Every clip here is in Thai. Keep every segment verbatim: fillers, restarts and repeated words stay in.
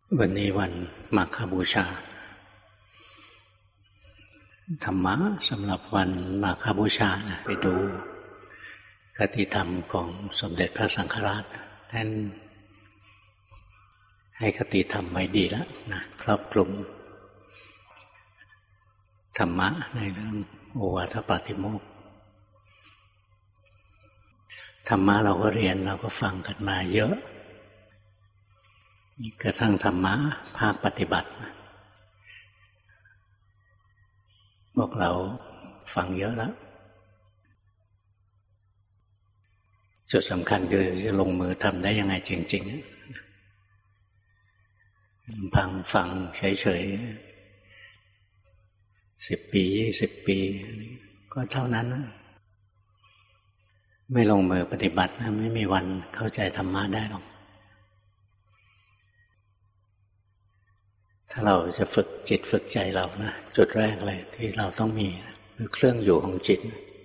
วันนี้วันมาฆบูชาธรรมะสำหรับวันมาฆบูชานะไปดูคติธรรมของสมเด็จพระสังฆราชท่านให้คติธรรมไว้ดีแล้วนะครอบคลุมธรรมะในเรื่องโอวาทปาติโมกข์ธรรมะเราก็เรียนเราก็ฟังกันมาเยอะกระทั่งธรรมะภาคปฏิบัติพวกเราฟังเยอะแล้วจุดสำคัญคือจะลงมือทำได้ยังไงจริงๆฟังฟังเฉยๆสิบปียี่สิบปีก็เท่านั้นไม่ลงมือปฏิบัตินะไม่มีวันเข้าใจธรรมะได้หรอกถ้าเราจะฝึกจิตฝึกใจเรานะจุดแรกเลยที่เราต้องมีคือเครื่องอยู่ของจิต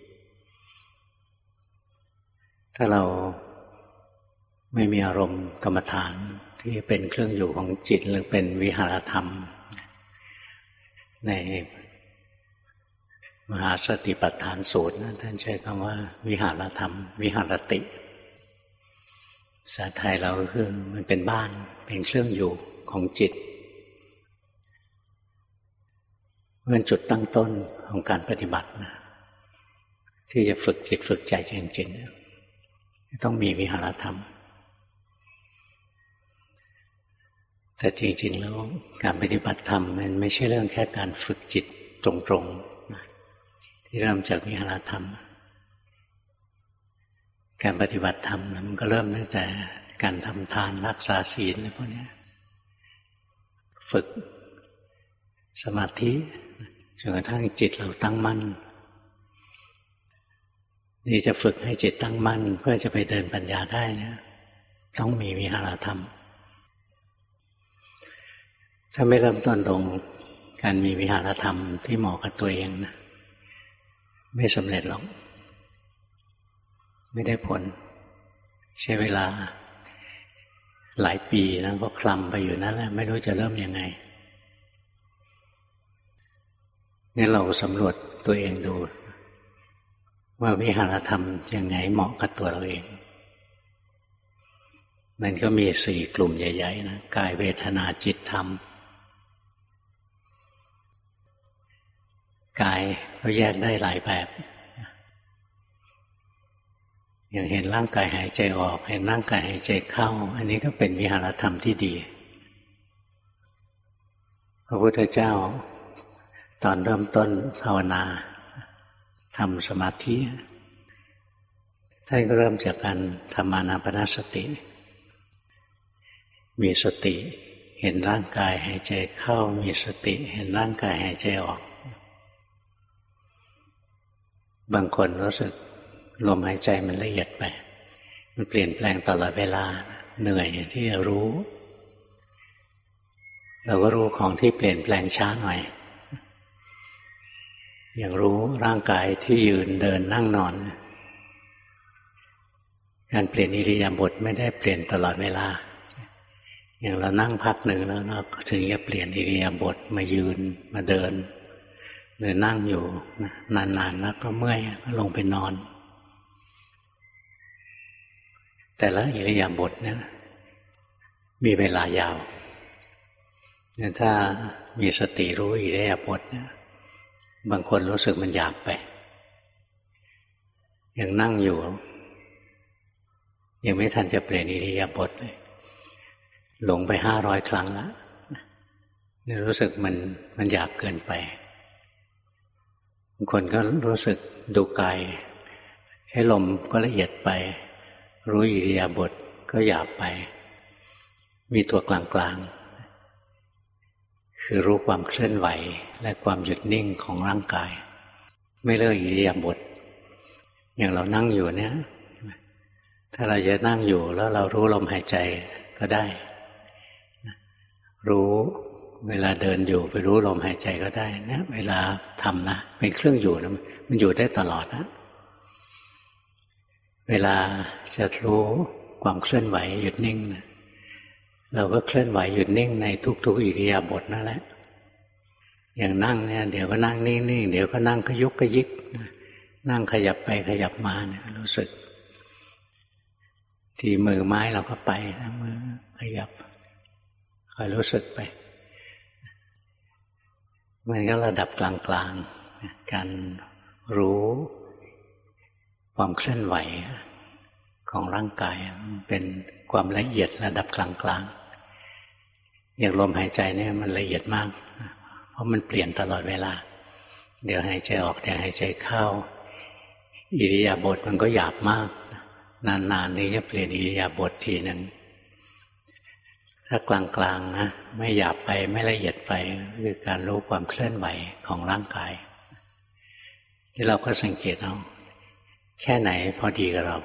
ถ้าเราไม่มีอารมณ์กรรมฐานที่เป็นเครื่องอยู่ของจิตหรือเป็นวิหารธรรมในมหาสติปัฏฐานสูตรนะท่านใช้คำว่าวิหารธรรมวิหารติภาษาไทยเราคือมันเป็นบ้านเป็นเครื่องอยู่ของจิตเป็นจุดตั้งต้นของการปฏิบัตินะที่จะฝึกจิตฝึกใจจริงๆต้องมีวิหารธรรมแต่จริงๆแล้วการปฏิบัติธรรมมันไม่ใช่เรื่องแค่การฝึกจิตตรงๆนะที่เริ่มจากวิหารธรรมการปฏิบัติธรรมนะมันก็เริ่มตั้งแต่การทำทานรักษาศีลอะไรพวกนี้ฝึกสมาธิจนกระทั่งจิตเราตั้งมั่นนี่จะฝึกให้จิตตั้งมั่นเพื่อจะไปเดินปัญญาได้เนี่ยต้องมีวิหารธรรมถ้าไม่เริ่มต้นตรงการมีวิหารธรรมที่เหมาะกับตัวเองนะไม่สำเร็จหรอกไม่ได้ผลใช้เวลาหลายปีแล้วก็คลำไปอยู่นั่นแหละไม่รู้จะเริ่มยังไงงั้นเราสำรวจตัวเองดูว่าวิหารธรรมยังไงเหมาะกับตัวเราเองมันก็มีสี่กลุ่มใหญ่ๆนะกายเวทนาจิตธรรมกายก็แยกได้หลายแบบอย่างเห็นร่างกายหายใจออกเห็นร่างกายหายใจเข้าอันนี้ก็เป็นวิหารธรรมที่ดีพระพุทธเจ้าตอนเริ่มต้นภาวนาทำสมาธิท่านก็เริ่มจากการทำอานาปานสติมีสติเห็นร่างกายหายใจเข้ามีสติเห็นร่างกายหายใจออกบางคนรู้สึกลมหายใจมันละเอียดไปมันเปลี่ยนแปลงตลอดเวลาเหนื่อยที่จะรู้เราก็รู้ของที่เปลี่ยนแปลงช้าหน่อยอย่างรู้ร่างกายที่ยืนเดินนั่งนอนการเปลี่ยนอิริยาบถไม่ได้เปลี่ยนตลอดเวลาอย่างเรานั่งพักหนึ่งแล้วเราถึงจะเปลี่ยนอิริยาบถมายืนมาเดินหรือนั่งอยู่นานๆแล้วก็เมื่อยก็ลงไปนอนแต่ละอิริยาบถเนี่ยมีเวลายาวถ้ามีสติรู้อิริยาบถเนี่ยบางคนรู้สึกมันหยาบไปยังนั่งอยู่ยังไม่ทันจะเปลี่ยนอิริยาบถเลยหลงไปห้าร้อยครั้งแล้วเนี่ยรู้สึกมันมันหยาบเกินไปบางคนก็รู้สึกดูกายให้ลมก็ละเอียดไปรู้อิริยาบถก็หยาบไปมีตัวกลางๆคือรู้ความเคลื่อนไหวและความหยุดนิ่งของร่างกายไม่เลิกอิริยาบถอย่างเรานั่งอยู่เนี่ยถ้าเราจะนั่งอยู่แล้วเรารู้ลมหายใจก็ได้รู้เวลาเดินอยู่ไปรู้ลมหายใจก็ได้นะเวลาทำนะเป็นเครื่องอยู่นะมันอยู่ได้ตลอดนะเวลาจะรู้ความเคลื่อนไหวหยุดนิ่งนะเราก็เคลื่อนไหวหยุดนิ่งในทุกๆอิริยาบถนั่นแหละอย่างนั่งเนี่ยเดี๋ยวก็นั่งนิ่งๆเดี๋ยวก็นั่งขยุกขยิกนั่งขยับไปขยับมาเนี่ยรู้สึกทีมือไม้เราก็ไปนะมือขยับคอยรู้สึกไปมันก็ระดับกลางๆการรู้ความเคลื่อนไหวของร่างกายเป็นความละเอียดระดับกลางๆอย่างลมหายใจเนี่ยมันละเอียดมากเพราะมันเปลี่ยนตลอดเวลาเดี๋ยวหายใจออกเดี๋ยวหายใจเข้าอิริยาบถมันก็หยาบมากนานๆนี่จะเปลี่ยนอิริยาบถทีหนึ่งถ้ากลางๆนะไม่หยาบไปไม่ละเอียดไปคือการรู้ความเคลื่อนไหวของร่างกายที่เราก็สังเกตเอาแค่ไหนพอดีกับเรา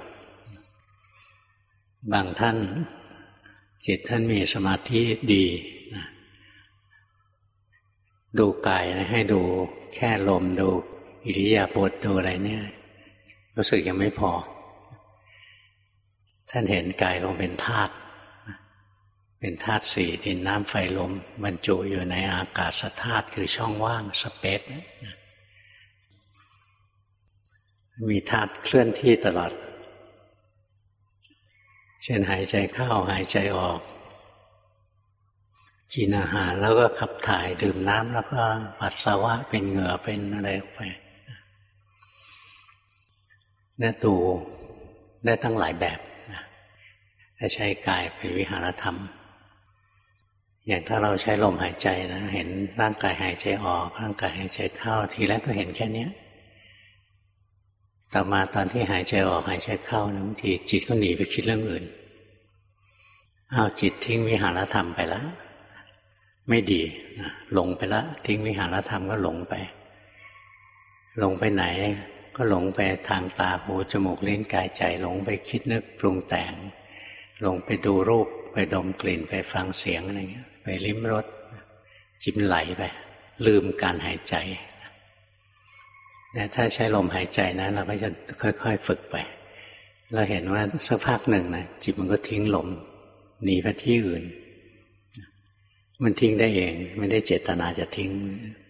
บางท่านจิตท่านมีสมาธิดีนะดูกายนะให้ดูแค่ลมดูอิริยาบถดูอะไรเนี่ยรู้สึกยังไม่พอท่านเห็นกายลงเป็นธาตุเป็นธาตุสี่ดินน้ำไฟลมบรรจุอยู่ในอากาศธาตุคือช่องว่างสเปซมีธาตุเคลื่อนที่ตลอดเช่นหายใจเข้าหายใจออกกินอาหารแล้วก็ขับถ่ายดื่มน้ำแล้วก็ปัสสาวะเป็นเหงื่อเป็นอะไรออกไปเนี่ยดูได้ตั้งหลายแบบนะถ้าใช้กายเป็นวิหารธรรมอย่างถ้าเราใช้ลมหายใจนะเห็นร่างกายหายใจออกร่างกายหายใจเข้าทีแรกก็เห็นแค่นี้ต่อมาตอนที่หายใจออกหายใจเข้านะบางทีจิตก็หนีไปคิดเรื่องอื่นเอาจิตทิ้งวิหารธรรมไปแล้วไม่ดีนะหลงไปแล้วทิ้งวิหารธรรมก็หลงไปหลงไปไหนก็หลงไปทางตาหูจมูกลิ้นกายใจหลงไปคิดนึกปรุงแต่งหลงไปดูรูปไปดมกลิ่นไปฟังเสียงอะไรเงี้ยไปลิ้มรสจิตไหลไปลืมการหายใจนะถ้าใช้ลมหายใจนะเราก็จะค่อยๆฝึกไปเราเห็นว่าสักพักหนึ่งนะจิตมันก็ทิ้งลมหนีไปที่อื่นมันทิ้งได้เองไม่ได้เจตนาจะทิ้ง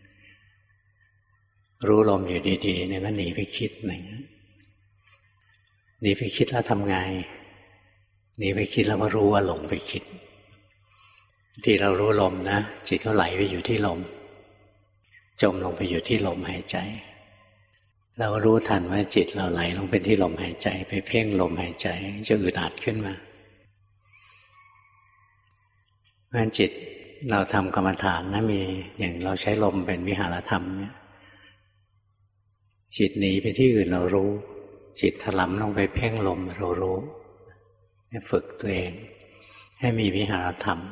รู้ลมอยู่ดีๆเนี่ยก็หนีไปคิดอะไรเงี้ยหนีไปคิดแล้วทำไงหนีไปคิดแล้วก็รู้ว่าหลงไปคิดที่เรารู้ลมนะจิตก็ไหลไปอยู่ที่ลมจมลงไปอยู่ที่ลมหายใจเราก็รู้ทันว่าจิตเราไหลลงไปที่ลมหายใจไปเพ่งลมหายใจจะอึดอัดขึ้นมาเพราะฉะนั้นจิตเราทำกรรมฐานนะมีอย่างเราใช้ลมเป็นวิหารธรรมเนี่ยจิตหนีไปที่อื่นเรารู้จิตถลำลงไปเพ่งลมเรารู้ฝึกตัวเองให้มีวิหารธรรม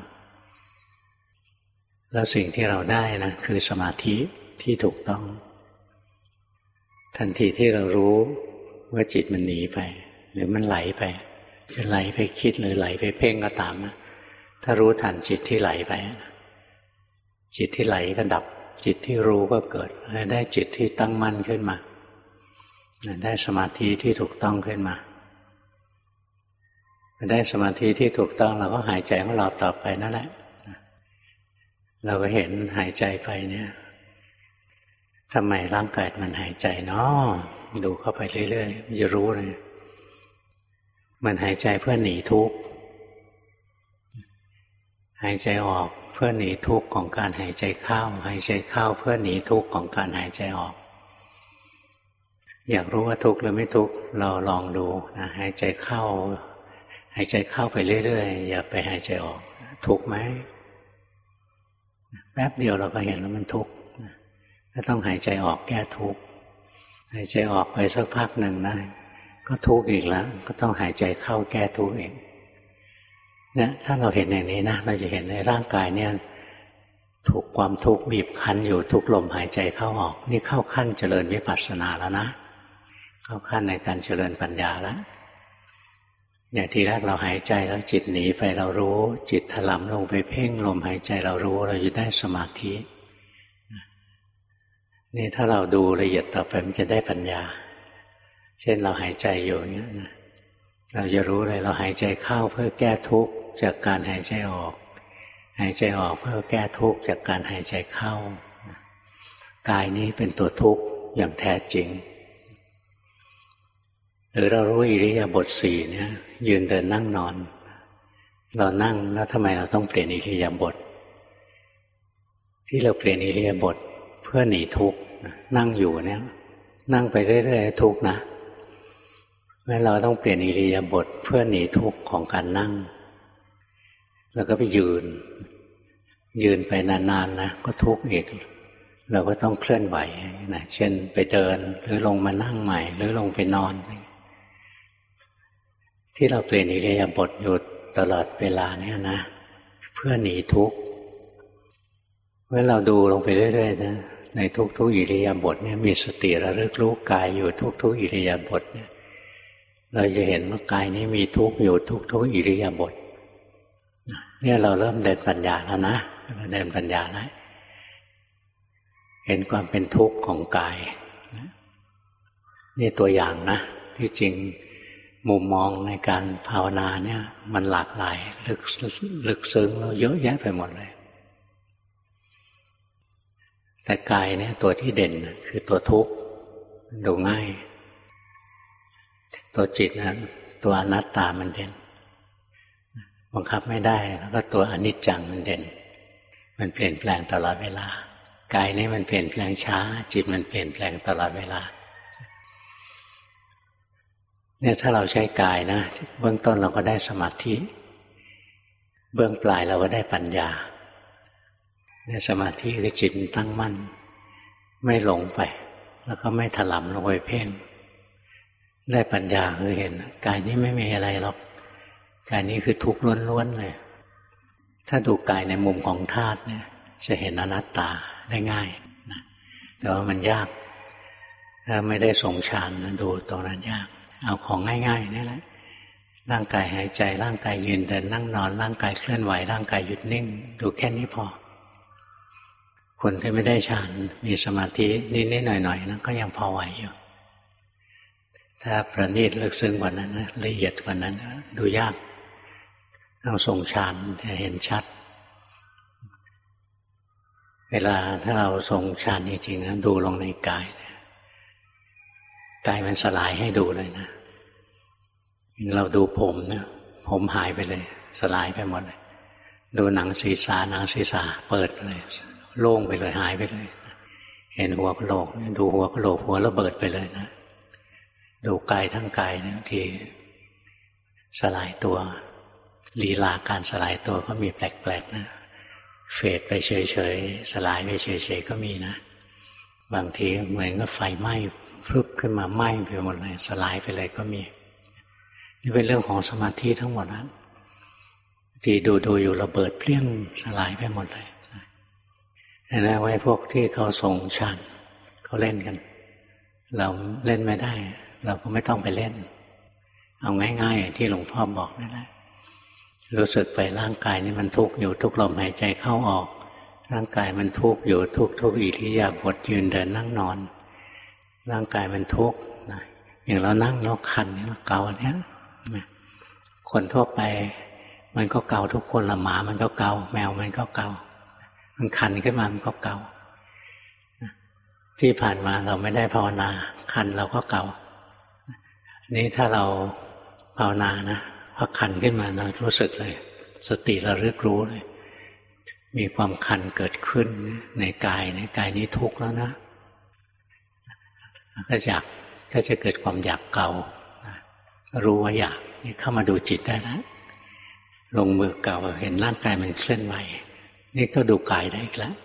แล้วสิ่งที่เราได้นะคือสมาธิที่ถูกต้องทันทีที่เรารู้ว่าจิตมันหนีไปหรือมันไหลไปจะไหลไปคิดหรือไหลไปเพ่งก็ตามนะถ้ารู้ทันจิตที่ไหลไปจิตที่ไหลก็ดับจิตที่รู้ก็เกิดได้จิตที่ตั้งมั่นขึ้นมาได้สมาธิที่ถูกต้องขึ้นมาได้สมาธิที่ถูกต้องเราก็หายใจของเราต่อไปนั่นแหละเราก็เห็นหายใจไปเนี่ยทำไมร่างกายมันหายใจเนาะดูเข้าไปเรื่อยๆมันจะรู้เลยมันหายใจเพื่อหนีทุกข์หายใจออกเพื่อหนีทุกข์ของการหายใจเข้าหายใจเข้าเพื่อหนีทุกข์ของการหายใจออกอยากรู้ว่าทุกข์หรือไม่ทุกข์เราลองดูนะหายใจเข้าหายใจเข้าไปเรื่อยๆอย่าไปหายใจออกทุกข์ไหมแป๊บเดียวเราก็เห็นแล้วมันทุกข์ก็ต้องหายใจออกแก้ทุกข์หายใจออกไปสักพักหนึ่งนะก็ทุกข์อีกแล้วก็ต้องหายใจเข้าแก้ทุกข์เองเนี่ยถ้าเราเห็นอย่างนี้นะเราจะเห็นในร่างกายเนี่ยถูกความทุกข์บีบคั้นอยู่ทุกลมหายใจเข้าออกนี่เข้าขั้นเจริญวิปัสสนาแล้วนะเข้าขั้นในการเจริญปัญญาแล้วอย่างทีแรกเราหายใจแล้วจิตหนีไปเรารู้จิตถลำลงไปเพ่งลมหายใจเรารู้เราจะได้สมาธินี่ถ้าเราดูละเอียดต่อไปมันจะได้ปัญญาเช่นเราหายใจอยู่อย่างนี้นะเราจะรู้เลยเราหายใจเข้าเพื่อแก้ทุกข์จากการหายใจออกหายใจออกเพื่อแก้ทุกข์จากการหายใจเข้ากายนี้เป็นตัวทุกข์อย่างแท้จริงหรือเรารู้อิริยาบถสี่เนี่ยยืนเดินนั่งนอนเรานั่งแล้วทำไมเราต้องเปลี่ยนอิริยาบถที่เราเปลี่ยนอิริยาบถเพื่อหนีทุกข์นั่งอยู่เนี่ยนั่งไปเรื่อยๆทุกข์นะเมื่อเราต้องเปลี่ยนอิริยาบถเพื่อหนีทุกข์ของการนั่งแล้วก็ไปยืนยืนไปนานๆนะก็ทุกข์อีกเราก็ต้องเคลื่อนไหวนะเช่นไปเดินหรือลงมานั่งใหม่หรือลงไปนอนที่เราเปลี่ยนอิริยาบถอยู่ตลอดเวลาเนี่ยนะเพื่อหนีทุกข์เมื่อเราดูลงไปเรื่อยๆนะในทุกๆอิริยาบถเนี่ยมีสติระลึกรู้กายอยู่ทุกๆอิริยาบถเนี่ยเราจะเห็นว่ากายนี้มีทุกข์อยู่ทุกๆอิริยาบถเนี่ยเราเริ่มเดินปัญญาแล้วนะเดินปัญญาแล้วเห็นความเป็นทุกข์ของกายนี่ตัวอย่างนะที่จริงมุมมองในการภาวนาเนี่ยมันหลากหลายลึกลึกซึ้งแล้วเยอะแยะไปหมดเลยแต่กายเนี่ยตัวที่เด่นคือตัวทุกข์ดูง่ายตัวจิตนะตัวอนัตตามันเด่นบังคับไม่ได้แล้วก็ตัวอนิจจังมันเด่นมันเปลี่ยนแปลงตลอดเวลากายนี้มันเปลี่ยนแปลงช้าจิตมันเปลี่ยนแปลงตลอดเวลาเนี่ยถ้าเราใช้กายนะเบื้องต้นเราก็ได้สมาธิเบื้องปลายเราก็ได้ปัญญาเนี่ยสมาธิคือจิตตั้งมั่นไม่หลงไปแล้วก็ไม่ถลำลงไปเพ่งได้ปัญญาคือเห็นกายนี้ไม่มีอะไรหรอกกายนี้คือทุกข์ล้วนๆเลยถ้าดูกายในมุมของธาตุเนี่ยจะเห็นอนัตตาได้ง่ายนะแต่ว่ามันยากถ้าไม่ได้ทรงฌานดูตรงนั้นยากเอาของง่ายๆนี่แหละร่างกายหายใจร่างกายยืนเดินนั่งนอนร่างกายเคลื่อนไหวร่างกายหยุดนิ่งดูแค่นี้พอคนที่ไม่ได้ฌานมีสมาธินิดๆหน่อยๆนะก็ยังพอไหวอยู่ถ้าประณีตลึกซึ้งกว่านั้นนะละเอียดกว่านั้นดูยากต้องทรงฌานจะเห็นชัดเวลาถ้าเราทรงฌานจริงๆนะดูลงในกายกายมันสลายให้ดูเลยนะเราดูผมเนี่ยผมหายไปเลยสลายไปหมดเลยดูหนังศีรษะหนังศีรษะเปิดเลยโล่งไปเลยหายไปเลยเห็นหัวกะโหลกดูหัวกะโหลกหัวระเบิดไปเลยนะดูกายทั้งกายเนี่ยที่สลายตัวลีลาการสลายตัวก็มีแปลกๆนะเฟดไปเฉยๆสลายไปเฉยๆก็มีนะบางทีเหมือนกับไฟไหม้พลุบขึ้นมาไหม้ไปหมดเลยสลายไปเลยก็มีนี่เป็นเรื่องของสมาธิทั้งหมดนะที่ดูๆอยู่ระเบิดเปรี้ยงสลายไปหมดเลยนะไว้พวกที่เขาส่งฌานเขาเล่นกันเราเล่นไม่ได้เราก็ไม่ต้องไปเล่นเอาง่ายๆที่หลวงพ่อบอกนั่นแหละรู้สึกไปร่างกายนี่มันทุกข์อยู่ทุกลมหายใจเข้าออกร่างกายมันทุกข์อยู่ทุกทุกอิริยาบถยืนเดินนั่งนอนร่างกายมันทุกข์นะอย่างเรานั่งแล้วคันเราเกาเนี้ยคนทั่วไปมันก็เกาทุกคนละหมามันก็เกาแมวมันก็เกามันคันขึ้นมามันก็เกาที่ผ่านมาเราไม่ได้ภาวนาคันเราก็เกานี่ถ้าเราภาวนานะพอคันขึ้นมาเรารู้สึกเลยสติระลึกรู้เลยมีความคันเกิดขึ้นในกายในกายนี้ทุกข์แล้วนะก็อยากก็จะเกิดความอยากเการู้ว่าอยากนี่เข้ามาดูจิตได้แล้วลงมือเกาเห็นร่างกายมันเคลื่อนไหวนี่ก็ดูกายได้อีกแล้ว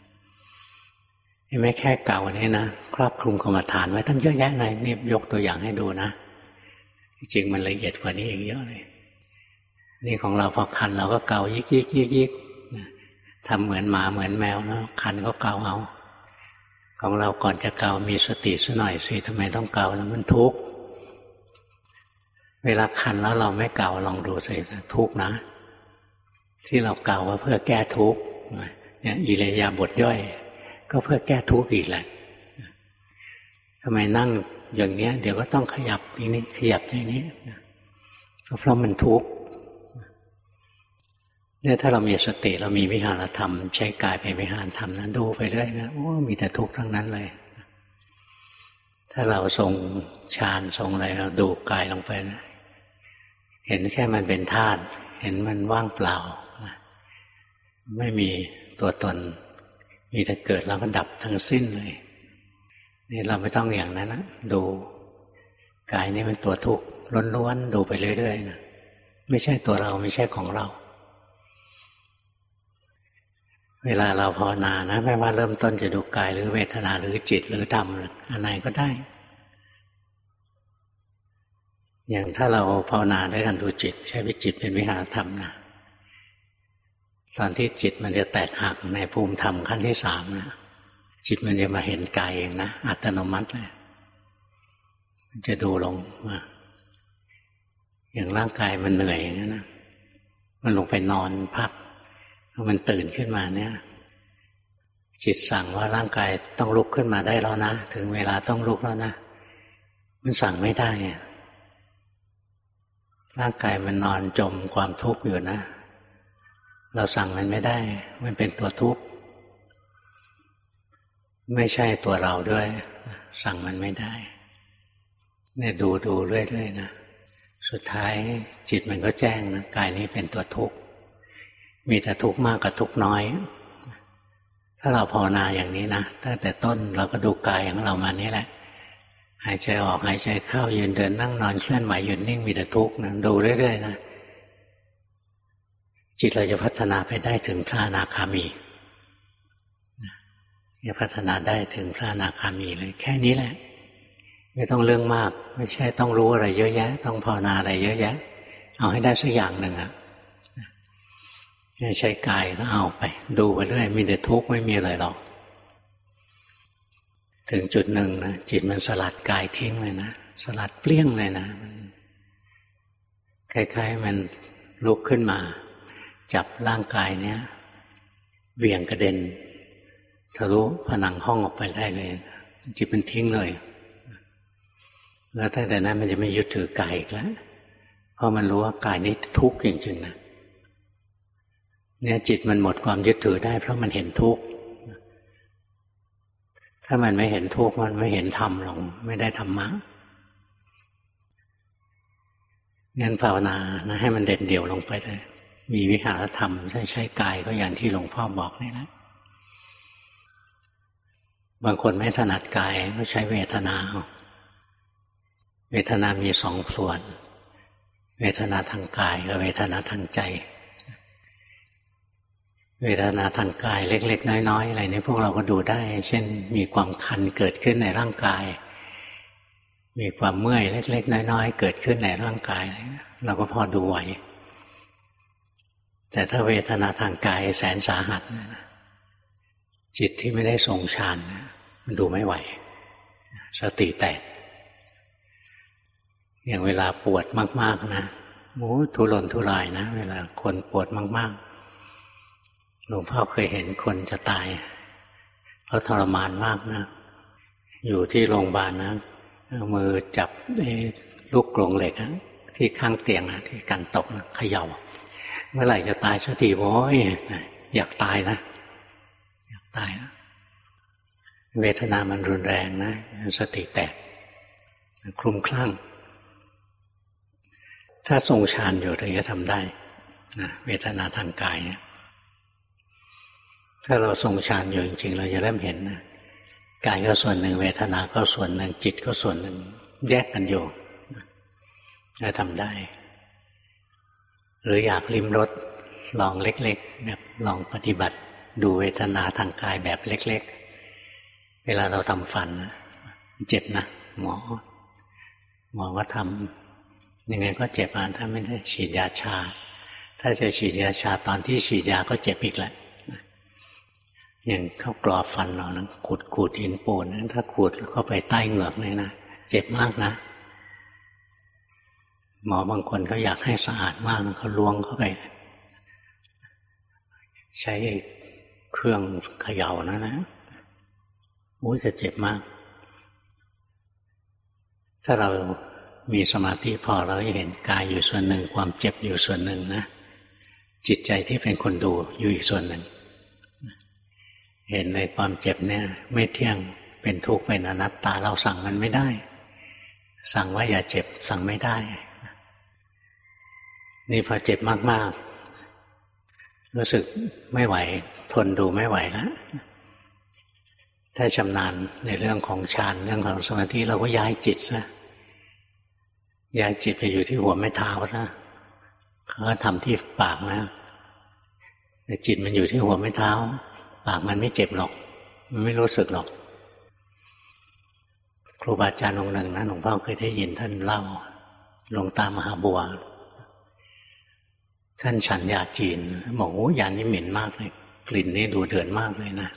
ไม่แค่เกาเนี่ยนะครอบคลุมกรรมฐานไว้ตั้งเยอะแยะเลยนี่ยกตัวอย่างให้ดูนะจริงมันละเอียดกว่านี้อีกเยอะเลยนี่ของเราพอคันเราก็เกายิกยิกยิกยิกทำเหมือนหมาเหมือนแมวนะคันก็เกาเอาของเราก่อนจะเกามีสติซะหน่อยสิทำไมต้องเกาแล้วมันทุกข์เวลาคันแล้วเราไม่เกาลองดูสิทุกข์นะที่เราเกาว่าเพื่อแก้ทุกข์เนี่ยอิริยาบถย่อยก็เพื่อแก้ทุกข์อีกแหละทำไมนั่งอย่างเนี้ยเดี๋ยวก็ต้องขยับทีนี้ขยับอย่างนี้ก็เพราะมันทุกข์เนี่ยถ้าเรามีสติเรามีวิหารธรรมใช้กายเป็นวิหารธรรมนั้นดูไปเรื่อยนะโอ้มีแต่ทุกข์ทั้งนั้นเลยถ้าเราทรงฌานทรงอะไรเราดูกายลงไปนะเห็นแค่มันเป็นธาตุเห็นมันว่างเปล่าไม่มีตัวตนมีแต่เกิดแล้วก็ดับทั้งสิ้นเลยนี่เราไม่ต้องอย่างนั้นนะดูกายนี่เป็นตัวทุกข์ล้วนๆดูไปเรื่อยๆนะไม่ใช่ตัวเราไม่ใช่ของเราเวลาเราภาวนานะไม่ว่าเริ่มต้นจะดูกายหรือเวทนาหรือจิตหรือธรรมอันไหนก็ได้อย่างถ้าเราภาวนาด้วยการดูจิตใช้วิจิตเป็นวิหารธรรมนะตอนที่จิตมันจะแตกหักในภูมิธรรมขั้นที่สามนะจิตมันจะมาเห็นกายเองนะอัตโนมัติเลยมันจะดูลงมาอย่างร่างกายมันเหนื่อยอย่างนั้นนะมันลงไปนอนพักมันตื่นขึ้นมาเนี่ยจิตสั่งว่าร่างกายต้องลุกขึ้นมาได้แล้วนะถึงเวลาต้องลุกแล้วนะมันสั่งไม่ได้ร่างกายมันนอนจมความทุกข์อยู่นะเราสั่งมันไม่ได้มันเป็นตัวทุกข์ไม่ใช่ตัวเราด้วยสั่งมันไม่ได้เนี่ยดูดูเรื่อยๆนะสุดท้ายจิตมันก็แจ้งนะกายนี้เป็นตัวทุกข์มีแต่ทุกข์มากกับทุกข์น้อยถ้าเราภาวนาอย่างนี้นะตั้งแต่ต้นเราก็ดูกายของเรามานี่แหละหายใจออกหายใจเข้ายืนเดินนั่งนอนเคลื่อนไหวหยุดนิ่งมีแต่ทุกข์นะดูเรื่อยๆนะจิตเราจะพัฒนาไปได้ถึงพระอนาคามีจะพัฒนาได้ถึงพระอนาคามีเลยแค่นี้แหละไม่ต้องเรื่องมากไม่ใช่ต้องรู้อะไรเยอะแยะต้องภาวนาอะไรเยอะแยะเอาให้ได้สักอย่างหนึ่งอะใช้กายก็เอาไปดูไปเรื่อยมีแต่ทุกข์ไม่มีอะไรหรอกถึงจุดหนึ่งนะจิตมันสลัดกายทิ้งเลยนะสลัดเปลี่ยงเลยนะคล้ายๆมันลุกขึ้นมาจับร่างกายเนี้ยเหวี่ยงกระเด็นทะลุผนังห้องออกไปได้เลยจิตมันทิ้งเลยแล้วตั้งแต่นั้นมันจะไม่ยึดถือกายอีกแล้วเพราะมันรู้ว่ากายนี้ทุกข์จริงๆนะเนี่ยจิตมันหมดความยึดถือได้เพราะมันเห็นทุกข์ถ้ามันไม่เห็นทุกข์มันไม่เห็นธรรมหรอกไม่ได้ธรรมะงั้นภาวนานะให้มันเด่นเดี่ยวลงไปเลยมีวิหารธรรมใช้ใช้กายก็อย่างที่หลวงพ่อบอกนี่แหละบางคนไม่ถนัดกายก็ใช้เวทนาเวทนามีสองส่วนเวทนาทางกายกับเวทนาทางใจเวทนาทางกายเล็กๆน้อยๆอะไรนี่พวกเราก็ดูได้เช่นมีความคันเกิดขึ้นในร่างกายมีความเมื่อยเล็กๆน้อยๆเกิดขึ้นในร่างกายเราก็พอดูไหวแต่ถ้าเวทนาทางกายแสนสาหัสจิตที่ไม่ได้ทรงฌานมันดูไม่ไหวสติแตกอย่างเวลาปวดมากๆนะโอ้ทุรนทุรายนะเวลาคนปวดมากๆหลวงพ่อเคยเห็นคนจะตายเพราะทรมานมากนะอยู่ที่โรงพยาบาลนะมือจับลูกกรงเหล็กนะที่ข้างเตียงนะที่กันตกนะเขย่าเมื่อไหร่จะตายสักทีโว้ยอยากตายนะอยากตายนะเวทนามันรุนแรงนะสติแตกคลุ้มคลั่งถ้าทรงฌานอยู่ถึงจะทำได้นะเวทนาทางกายเนี่ยถ้าเราทรงฌานอยู่จริงๆเราจะเริ่มเห็นนะกายก็ส่วนหนึ่งเวทนาก็ส่วนหนึ่งจิตก็ส่วนหนึ่งแยกกันอยู่จะทำได้หรืออยากลิ้มรสลองเล็กๆแบบลองปฏิบัติดูเวทนาทางกายแบบเล็กๆเวลาเราทำฟันเจ็บนะหมอหมอว่าทำยังไงก็เจ็บอ่ะถ้าไม่ได้ฉีดยาชาถ้าจะฉีดยาชาตอนที่ฉีดยาก็เจ็บอีกแหละอย่างเข้ากรอฟันเรานะขูดขูดหินปูนนะถ้าขูดเข้าไปใต้เหงือกเลยนะเจ็บมากนะหมอบางคนเขาอยากให้สะอาดมากเขาล้วงเข้าไปใช้เครื่องเขย่านะนะโอ้ยจะเจ็บมากถ้าเรามีสมาธิพอเราจะเห็นกายอยู่ส่วนหนึ่งความเจ็บอยู่ส่วนหนึ่งนะจิตใจที่เป็นคนดูอยู่อีกส่วนหนึ่งเห็นเลยความเจ็บเนี่ยไม่เที่ยงเป็นทุกข์เป็นอนัตตาเราสั่งมันไม่ได้สั่งว่าอย่าเจ็บสั่งไม่ได้นี่พอเจ็บมากๆรู้สึกไม่ไหวทนดูไม่ไหวแล้วถ้าชำนาญในเรื่องของฌานเรื่องของสมาธิเราก็ย้ายจิตซะย้ายจิตไปอยู่ที่หัวแม่เท้าซะเขาก็ทำที่ปากนะแต่จิตมันอยู่ที่หัวแม่เท้าปากมันไม่เจ็บหรอกมันไม่รู้สึกหรอกครูบาอาจารย์องค์หนึ่งนะหลวงพ่อเคยได้ยินท่านเล่าหลวงตามหาบัวท่านฉันยาจีนบอกโอ้ยานี่เหม็นมากเลยกลิ่นนี่ดูเดือดมากเลยนะ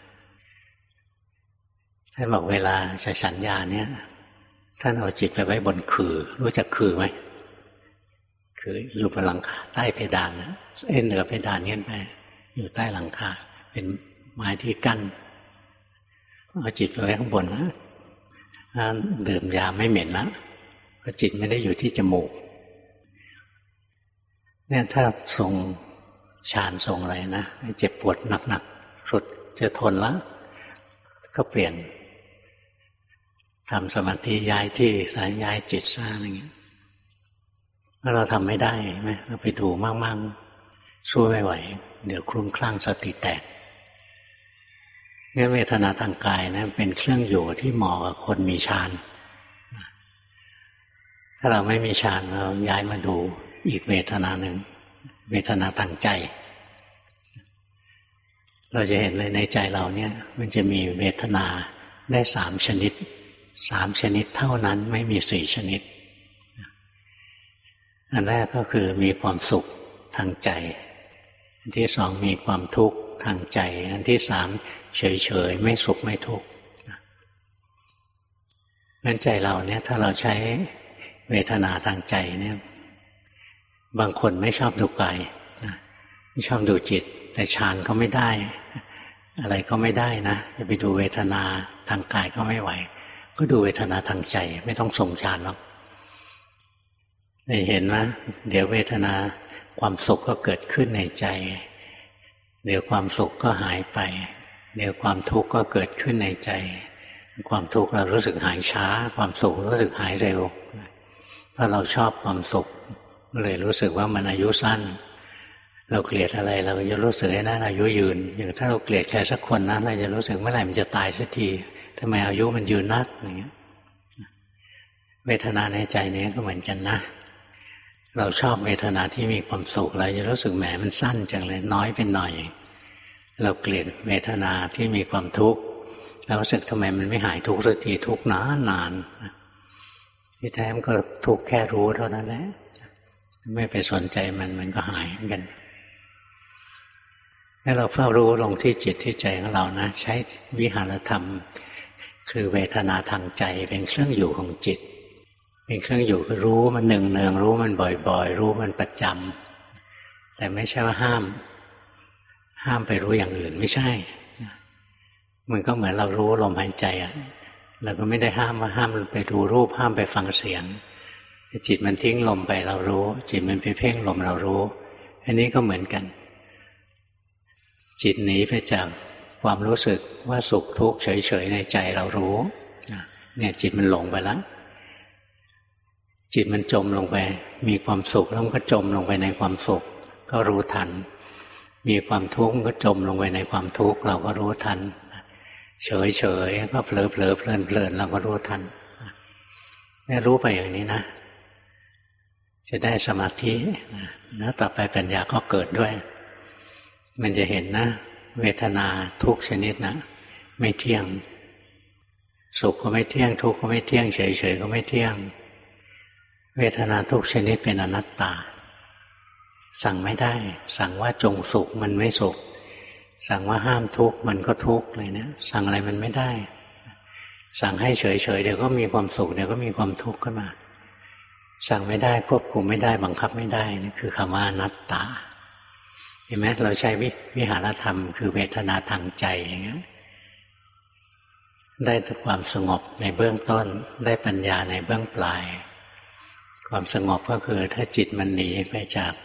ท่านบอกเวลาจะฉันยาเนี่ยท่านเอาจิตไปไว้บนคือรู้จักคือไหมคืออยู่บนหลังคาใต้เพดานนะเอ็นเหนือเพดานเงี้ยไปอยู่ใต้หลังคาเป็นไม้ที่กั้นเอาจิตไปไว้ข้างบนนะดื่มยาไม่เหม็นแล้วเพราะจิตไม่ได้อยู่ที่จมูกเนี่ยถ้าทรงฌานทรงอะไรนะเจ็บปวดหนักๆสุดจะทนแล้วก็เปลี่ยนทำสมาธิย้ายที่สายย้ายจิตซะอะไรเงี้ยถ้าเราทำไม่ได้ไหมเราไปดูมากๆสู้ไม่ไหวเดี๋ยวคลุ้มคลั่งสติแตกงั้นเวทนาทางกายนะเป็นเครื่องอยู่ที่เหมาะกับคนมีฌานถ้าเราไม่มีฌานเราย้ายมาดูอีกเวทนาหนึ่งเวทนาทางใจเราจะเห็นเลยในใจเราเนี่ยมันจะมีเวทนาได้สามชนิดสามชนิดเท่านั้นไม่มีสี่ชนิดอันแรกก็คือมีความสุขทางใจอันที่สองมีความทุกข์ทางใจอันที่สามเฉยๆไม่สุขไม่ทุกข์งั้นใจเราเนี่ยถ้าเราใช้เวทนาทางใจเนี่ยบางคนไม่ชอบดูกายนะไม่ชอบดูจิตแต่ฌานก็ไม่ได้อะไรก็ไม่ได้นะจะไปดูเวทนาทางกายก็ไม่ไหวก็ดูเวทนาทางใจไม่ต้องส่งฌานหรอกได้เห็นว่าเดี๋ยวเวทนาความสุขก็เกิดขึ้นในใจเดี๋ยวความสุขก็หายไปเดี๋ยวความทุกข์ก็เกิดขึ้นในใจความทุกข์เรารู้สึกหายช้าความสุขรู้สึกหายเร็วเพราะเราชอบความสุขเลยรู้สึกว่ามันอายุสั้นเราเกลียดอะไรเราจะรู้สึกให้นั่นอายุยืนอย่างถ้าเราเกลียดใครสักคนนั้นเราจะรู้สึกเมื่อไหร่มันจะตายสักทีทำไมอายุมันยืนนักอย่างเงี้ยเวทนาในใจนี้ก็เหมือนกันนะเราชอบเวทนาที่มีความสุขเราจะรู้สึกแหมมันสั้นจังเลยน้อยเป็นหน่อยเราเกลียดเวทนาที่มีความทุกข์เรารู้สึกทำไมมันไม่หายทุกข์สักทีทุกข์นานนานที่แท้มันก็ทุกข์แค่รู้เท่านั้นแหละไม่ไปสนใจมันมันก็หายเหมือนกันให้เราเฝ้ารู้ลงที่จิตที่ใจของเรานะใช้วิหารธรรมคือเวทนาทางใจเป็นเครื่องอยู่ของจิตเป็นเครื่องอยู่คือรู้มันหนึ่งเนืองรู้มันบ่อยๆรู้มันประจำแต่ไม่ใช่ว่าห้ามห้ามไปรู้อย่างอื่นไม่ใช่มันก็เหมือนเรารู้ลมหายใจอ่ะเราก็ไม่ได้ห้ามว่าห้ามไปดูรูปห้ามไปฟังเสียงจิตมันทิ้งลมไปเรารู้จิตมันไปเพ่งลมเรารู้อันนี้ก็เหมือนกันจิตหนีไปจากความรู้สึกว่าสุขทุกข์เฉยๆในใจเรารู้เนี่ยจิตมันหลงไปแล้วจิตมันจมลงไปมีความสุขแล้วมันก็จมลงไปในความสุขก็รู้ทันมีความทุกข์ก็จมลงไปในความทุกข์เราก็รู้ทันเฉยๆก็เผลอๆเพลินๆเราก็รู้ทันเนี่ยรู้ไปอย่างนี้นะจะได้สมาธิแล้วต่อไปปัญญาก็เกิดด้วยมันจะเห็นนะเวทนาทุกชนิดนะไม่เที่ยงสุขก็ไม่เที่ยงทุกข์ก็ไม่เที่ยงเฉยๆก็ไม่เที่ยงเวทนาทุกชนิดเป็นอนัตตาสั่งไม่ได้สั่งว่าจงสุขมันไม่สุขสั่งว่าห้ามทุกข์มันก็ทุกข์เลยเนี่ยสั่งอะไรมันไม่ได้สั่งให้เฉยๆเดี๋ยวก็มีความสุขเดี๋ยวก็มีความทุกข์ขึ้นมาสั่งไม่ได้ควบคุมไม่ได้บังคับไม่ได้นี่คือคำว่าอนัตตาเห็นไหมเราใช้วิหารธรรมคือเวทนาทางใจอย่างเงี้ยได้ความสงบในเบื้องต้นได้ปัญญาในเบื้องปลายความสงบก็คือถ้าจิตมันหนีไปจาก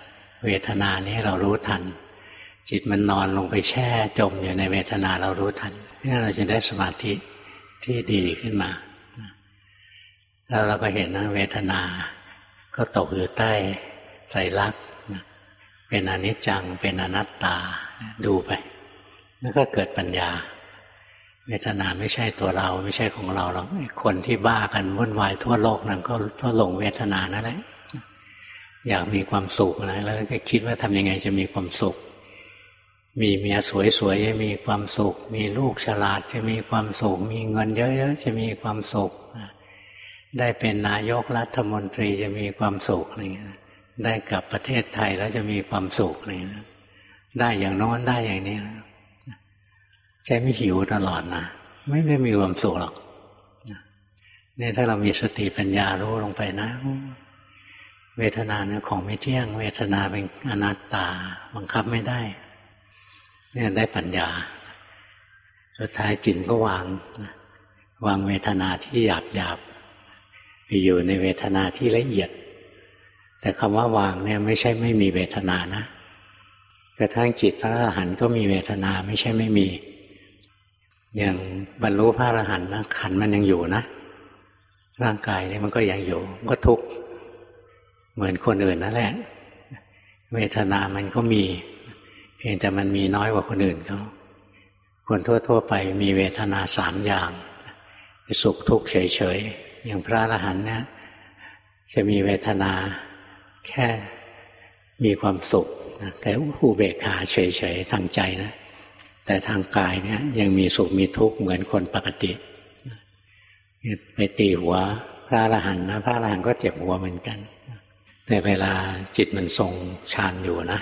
เวทนานี้เรารู้ทันจิตมันนอนลงไปแช่จมอยู่ในเวทนาเรารู้ทันนี่เราจะได้สมาธิที่ดีขึ้นมาแล้วเราก็เห็นนะเวทนาก็ตกอยู่ใต้ไตรลักษณ์เป็นอนิจจังเป็นอนัตตาดูไปแล้วก็เกิดปัญญาเวทนาไม่ใช่ตัวเราไม่ใช่ของเราหรอกคนที่บ้ากันวุ่นวายทั่วโลกนั้นก็เพราะหลงเวทนานั่นแหละอยากมีความสุขนะแล้วก็คิดว่าทำยังไงจะมีความสุขมีเมียสวยๆจะมีความสุขมีลูกฉลาดจะมีความสุขมีเงินเยอะๆจะมีความสุขได้เป็นนายกรัฐมนตรีจะมีความสุขอะไรอย่างเงี้ยได้กลับประเทศไทยแล้วจะมีความสุขอะไรอย่างเงี้ยได้อย่างโน้นได้อย่างนี้ใจไม่หิวตลอดนะไม่ได้มีความสุขหรอกนี่ถ้าเรามีสติปัญญารู้ลงไปนะเวทนาเนี่ยของไม่เที่ยงเวทนาเป็นอนัตตาบังคับไม่ได้เนี่ยได้ปัญญาสุดท้ายจิตก็วางวางเวทนาที่หยาบหยาบไปอยู่ในเวทนาที่ละเอียดแต่คำว่าวางเนี่ยไม่ใช่ไม่มีเวทนานะกระทั่งจิตพระอรหันต์ก็มีเวทนาไม่ใช่ไม่มีอย่างบรรลุพระอรหันต์นะขันธ์มันยังอยู่นะร่างกายนี่มันก็ยังอยู่ก็ทุกข์เหมือนคนอื่นนั่นแหละเวทนามันก็มีเพียงแต่มันมีน้อยกว่าคนอื่นเขาคนทั่วๆไปมีเวทนาสามอย่างสุขทุกข์เฉยๆอย่างพระอรหันต์เนี่ยจะมีเวทนาแค่มีความสุขแค่อุเบกขาเฉยๆทางใจนะแต่ทางกายเนี่ยยังมีสุขมีทุกข์เหมือนคนปกติไปตีหัวพระอรหันต์นะพระอรหันต์ก็เจ็บหัวเหมือนกันแต่เวลาจิตมันทรงฌานอยู่นะ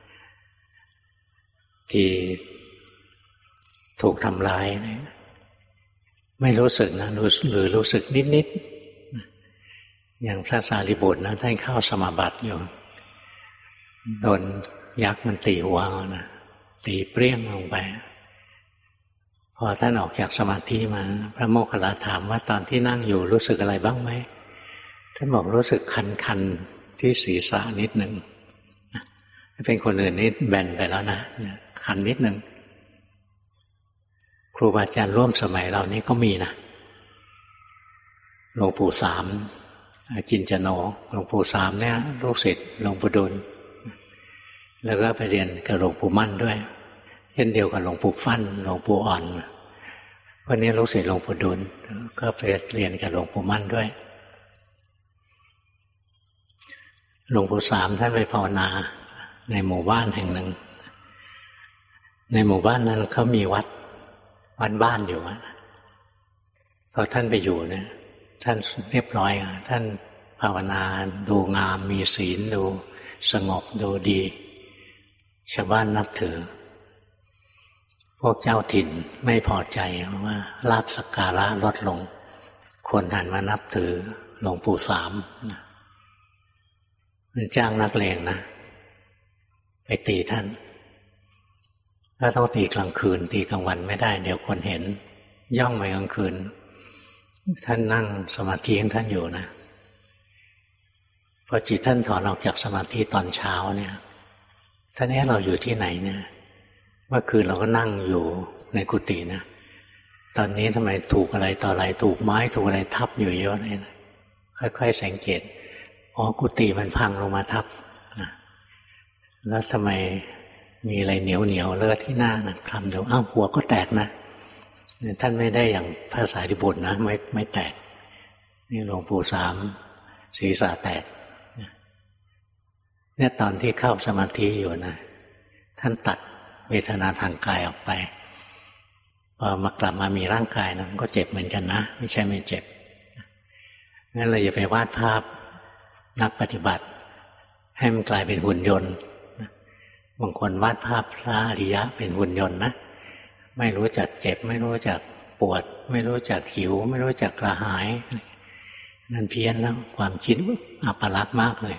ที่ถูกทำร้ายไม่รู้สึกนะรู้หรือรู้สึกนิดๆอย่างพระสารีบุตรนะท่านเข้าสมาบัติอยู่โดนยักษ์มันตีหัวนะตีเปรี้ยงลงไปพอท่านออกจากสมาธิมาพระโมคคัลลาถามว่าตอนที่นั่งอยู่รู้สึกอะไรบ้างไหมท่านบอกรู้สึกคันๆที่ศีรษะนิดหนึ่งเป็นคนอื่นนี่แบนไปแล้วนะคันนิดหนึ่งครูบาอาจารย์ร่วมสมัยเรานี่ก็มีนะหลวงปู่สามจินจโนหลวงปู่สามเนี่ยลูกศิษย์หลวงปู่ดูลแล้วก็ไปเรียนกับหลวงปู่มั่นด้วยเช่นเดียวกับหลวงปู่ฟั่นหลวงปู่อ่อนวันนี้ลูกศิษย์หลวงปู่ดูลก็ไปเรียนกับหลวงปู่มั่นด้วยหลวงปู่สามท่านไปภาวนาในหมู่บ้านแห่งหนึ่งในหมู่บ้านนั้นเขามีวัดวัดบ้านอยู่พอท่านไปอยู่เนี่ยท่านเรียบร้อยท่านภาวนาดูงามมีศีลดูสงบดูดีชาวบ้านนับถือพวกเจ้าถิ่นไม่พอใจว่าลาภสักการะลดลงคนหันมานับถือหลวงปู่สามมันจ้างนักเลงนะไปตีท่านก็ต้องตีกลางคืนตีกลางวันไม่ได้เดี๋ยวคนเห็นย่องไปกลางคืนท่านนั่งสมาธิของท่านอยู่นะพอจิตท่านถอนออกจากสมาธิตอนเช้าเนี่ยท่านนี้เราอยู่ที่ไหนเนี่ยเมื่อคืนเราก็นั่งอยู่ในกุฏินะตอนนี้ทำไมถูกอะไรต่ออะไรถูกไม้ถูกอะไรทับอยู่เยอะเลยนะค่อยๆสังเกตอ๋อกุฏิมันพังลงมาทับนะแล้วทำไมมีอะไรเหนียวเหนียวเลือดที่หน้านะคลำเดี๋ยวอ้าวหัวก็แตกนะท่านไม่ได้อย่างพระสารีบุตรนะไม่ไม่แตกนี่หลวงปู่สามศีรษะแตกเนี่ยตอนที่เข้าสมาธิอยู่นะท่านตัดเวทนาทางกายออกไปพอมากลับมามีร่างกายนะมันก็เจ็บเหมือนกันนะไม่ใช่ไม่เจ็บงั้นเราอย่าไปวาดภาพนักปฏิบัติให้มันกลายเป็นหุ่นยนต์บางคนวาดภาพพระอริยะเป็นหุ่นยนต์นะไม่รู้จักเจ็บไม่รู้จักปวดไม่รู้จักหิวไม่รู้จักกระหายนั่นเพี้ยนแล้วความคิดอัปลักษณ์มากเลย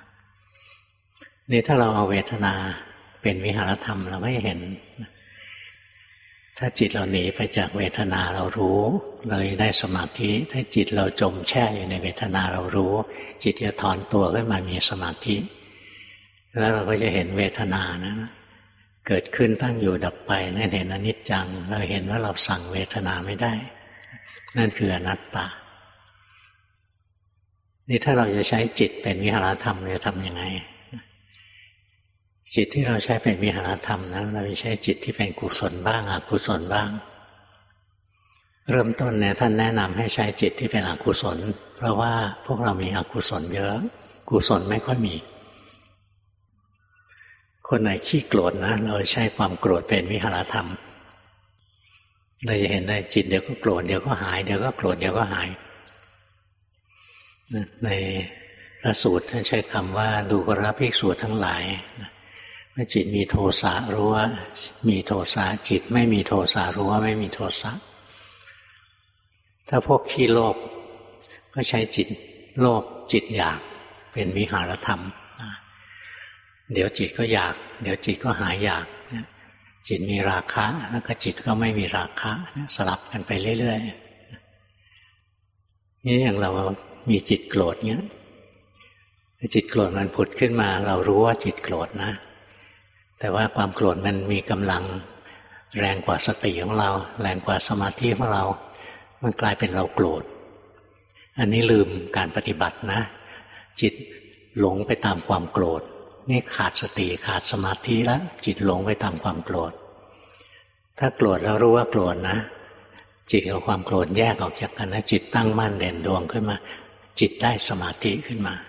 นี่ถ้าเราเอาเวทนาเป็นวิหารธรรมเราไม่เห็นถ้าจิตเราหนีไปจากเวทนาเรารู้เลยได้สมาธิถ้าจิตเราจมแช่อยู่ในเวทนาเรารู้จิตจะถอนตัวขึ้นมามีสมาธิแล้วเราก็จะเห็นเวทนานะเกิดขึ้นตั้งอยู่ดับไปนั่นเห็นอนิจจังเราเห็นว่าเราสั่งเวทนาไม่ได้นั่นคืออนัตตานี่ถ้าเราจะใช้จิตเป็นวิหารธรรมเราจะทำยังไงจิตที่เราใช้เป็นวิหารธรรมนะเราใช้จิตที่เป็นกุศลบ้างอกุศลบ้างเริ่มต้นเนี่ยท่านแนะนำให้ใช้จิตที่เป็นอกุศลเพราะว่าพวกเรามีอกุศลเยอะกุศลไม่ค่อยมีคนไหนขี้โกรธนะเราใช้ความโกรธเป็นวิหารธรรมเราจะเห็นได้จิตเดี๋ยวก็โกรธเดี๋ยวก็หายเดี๋ยวก็โกรธเดี๋ยวก็หายในพระสูตรท่านใช้คำว่าดูกราภิกษุทั้งหลายเมื่อจิตมีโทสะรู้ว่ามีโทสะจิตไม่มีโทสะรู้ว่าไม่มีโทสะถ้าพวกขี้โลภก็ใช้จิตโลภจิตอยากเป็นวิหารธรรมเดี๋ยวจิตก็อยากเดี๋ยวจิตก็หายอยากจิตมีราคะแล้วก็จิตก็ไม่มีราคะสลับกันไปเรื่อยๆนี่อย่างเรามีจิตโกรธเงี้ยจิตโกรธมันผุดขึ้นมาเรารู้ว่าจิตโกรธนะแต่ว่าความโกรธมันมีกำลังแรงกว่าสติของเราแรงกว่าสมาธิของเรามันกลายเป็นเราโกรธอันนี้ลืมการปฏิบัตินะจิตหลงไปตามความโกรธนี่ขาดสติขาดสมาธิแล้วจิตหลงไปตามความโกรธถ้าโกรธแล้วรู้ว่าโกรธนะจิตกับความโกรธแยกออกจากกันนะจิตตั้งมั่นเด่นดวงขึ้นมาจิตได้สมาธิขึ้นมา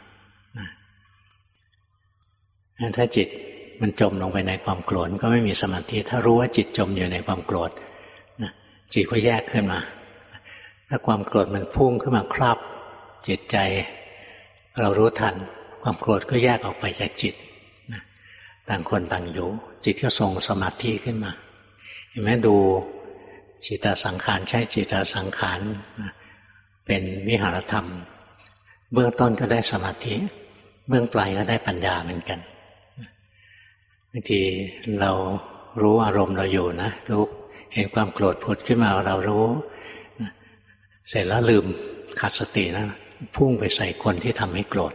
ถ้าจิตมันจมลงไปในความโกรธก็ไม่มีสมาธิถ้ารู้ว่าจิตจมอยู่ในความโกรธจิตก็แยกขึ้นมาถ้าความโกรธมันพุ่งขึ้นมาครอบจิตใจเรารู้ทันความโกรธก็แยกออกไปจากจิตต่างคนต่างอยู่จิตก็ทรงสมาธิขึ้นมาเห็นไหมดูจิตตสังขารใช้จิตตสังขารเป็นวิหารธรรมเบื้องต้นก็ได้สมาธิเบื้องปลายก็ได้ปัญญาเหมือนกันบางทีเรารู้อารมณ์เราอยู่นะรู้เห็นความโกรธผุดขึ้นมาเรารู้เสร็จแล้วลืมขาดสตินะพุ่งไปใส่คนที่ทำให้โกรธ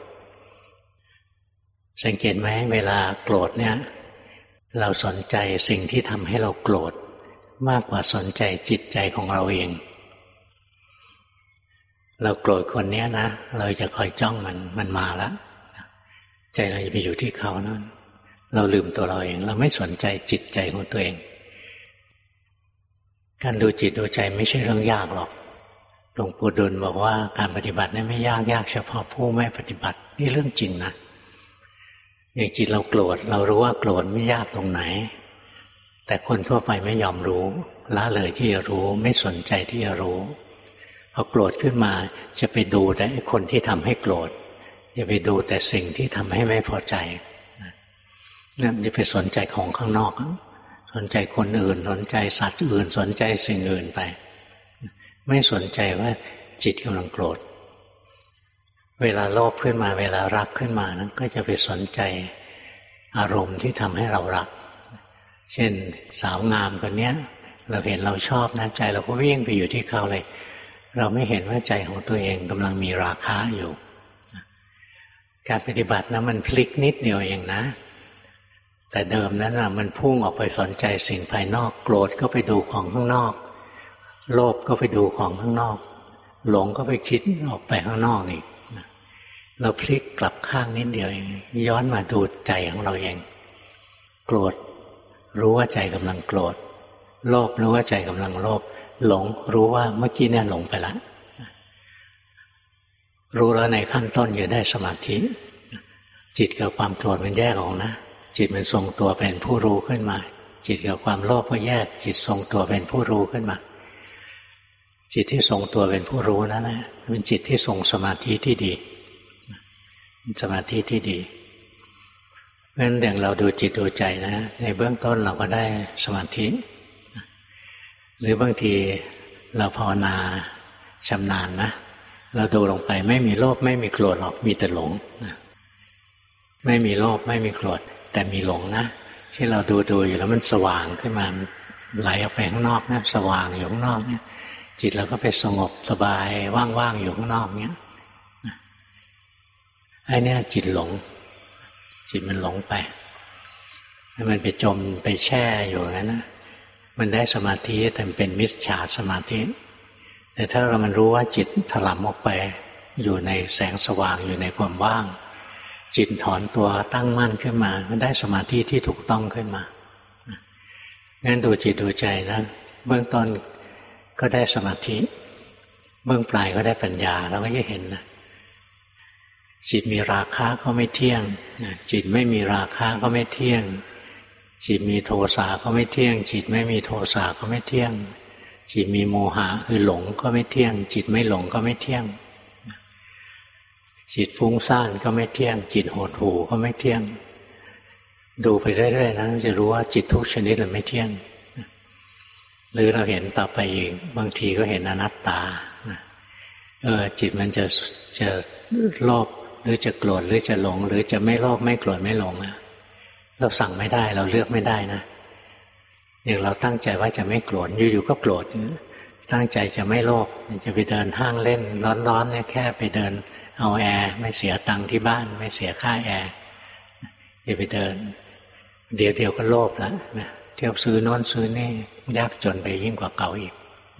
สังเกตไหมเวลาโกรธเนี่ยเราสนใจสิ่งที่ทำให้เราโกรธมากกว่าสนใจจิตใจของเราเองเราโกรธคนนี้นะเราจะคอยจ้องมันมันมาแล้วใจเราจะไปอยู่ที่เขานั่นเราลืมตัวเราเองเราไม่สนใจจิตใจของตัวเองการดูจิตดูใจไม่ใช่เรื่องยากหรอกหลวงปู่ดุลบอกว่าการปฏิบัตินี่ไม่ยากยากเฉพาะผู้ไม่ปฏิบัตินี่เรื่องจริงนะอย่างจิตเราโกรธเรารู้ว่าโกรธไม่ยากตรงไหนแต่คนทั่วไปไม่ยอมรู้ละเลยที่จะรู้ไม่สนใจที่จะรู้พอโกรธขึ้นมาจะไปดูแต่คนที่ทำให้โกรธจะไปดูแต่สิ่งที่ทำให้ไม่พอใจนั่นจะไปสนใจของข้างนอกสนใจคนอื่นสนใจสัตว์อื่นสนใจสิ่งอื่นไปไม่สนใจว่าจิตกำลังโกรธเวลาโลภขึ้นมาเวลารักขึ้นมานั้นก็จะไปสนใจอารมณ์ที่ทำให้เรารักเช่นสาวงามคนนี้เราเห็นเราชอบนะใจเราก็วิ่งไปอยู่ที่เขาเลยเราไม่เห็นว่าใจของตัวเองกำลังมีราคะอยู่การปฏิบัตินะมันพลิกนิดเดียวเองนะแต่เดิมนั้นนะมันพุ่งออกไปสนใจสิ่งภายนอกโกรธก็ไปดูของข้างนอกโลภก็ไปดูของข้างนอกหลงก็ไปคิดออกไปข้างนอกอีกเราพลิกกลับข้างนิดเดียวเองย้อนมาดูใจของเราเองโกรธรู้ว่าใจกำลังโกรธโลภรู้ว่าใจกำลังโลภหลงรู้ว่าเมื่อกี้เนี่ยหลงไปแล้วรู้แล้วในขั้นต้นอยู่ได้สมาธิจิตกับความโกรธมันแยกออกนะจิตมันทรงตัวเป็นผู้รู้ขึ้นมาจิตกับความโลภก็แยกจิตทรงตัวเป็นผู้รู้ขึ้นมาจิตที่ทรงตัวเป็นผู้รู้นั่นแหละเป็นจิตที่ทรงสมาธิที่ดีสมาธิที่ดีเพราะฉะนั้นอย่างเราดูจิตดูใจนะในเบื้องต้นเราก็ได้สมาธิหรือบางทีเราภาวนาชำนาญนะเราดูลงไปไม่มีโลภไม่มีโกรธหรอกมีแต่หลงไม่มีโลภไม่มีโกรธแต่มีหลงนะที่เราดูดูอยู่แล้วมันสว่างขึ้นมาไหลออกไปข้างนอกนะสว่างอยู่ข้างนอกเนี่ยจิตเราก็ไปสงบสบายว่างๆอยู่ข้างนอกเนี้ยไอ้นี่จิตหลงจิตมันหลงไปแล้วมันไปจมไปแช่อยู่งั้นนะมันได้สมาธิแต่เป็นมิจฉาสมาธิแต่ถ้าเรามันรู้ว่าจิตถลำออกไปอยู่ในแสงสว่างอยู่ในความว่างจิตถอนตัวตั้งมั่นขึ้นมามันได้สมาธิที่ถูกต้องขึ้นมางั้นดูจิตดูใจนะเบื้องต้นก็ได้สมาธิเบื้องปลายก็ได้ปัญญาเราก็จะเห็นนะจิตมีราคะก็ไม่เที่ยงจิตไม่มีราคะก็ไม่เที่ยงจิตมีโทสะก็ไม่เที่ยงจิตไม่มีโทสะก็ไม่เที่ยงจิตมีโมหะคือหลงก็ไม่เที่ยงจิตไม่หลงก็ไม่เที่ยงจิตฟุ้งซ่านก็ไม่เที่ยงจิตหดหู่ก็ไม่เที่ยงดูไปเรื่อยๆนะจะรู้ว่าจิตทุกชนิดมันไม่เที่ยงหรือเราเห็นต่อไปอีกบางทีก็เห็นอนัตตาเออจิตมันจะจะโลภหรือจะโกรธหรือจะหลงหรือจะไม่โลภไม่โกรธไม่หลงอะเราสั่งไม่ได้เราเลือกไม่ได้นะอย่างเราตั้งใจว่าจะไม่โกรธอยู่ๆก็โกรธตั้งใจจะไม่โลภจะไปเดินห้างเล่นร้อนๆเนี่ยแค่ไปเดินเอาแอร์ไม่เสียตังค์ที่บ้านไม่เสียค่าแอร์จะไปเดินเดี๋ยวเดียวก็โลภแล้วนะเที่ยวซื้อโน้นซื้อนี่ยากจนไปยิ่งกว่าเก่าอีก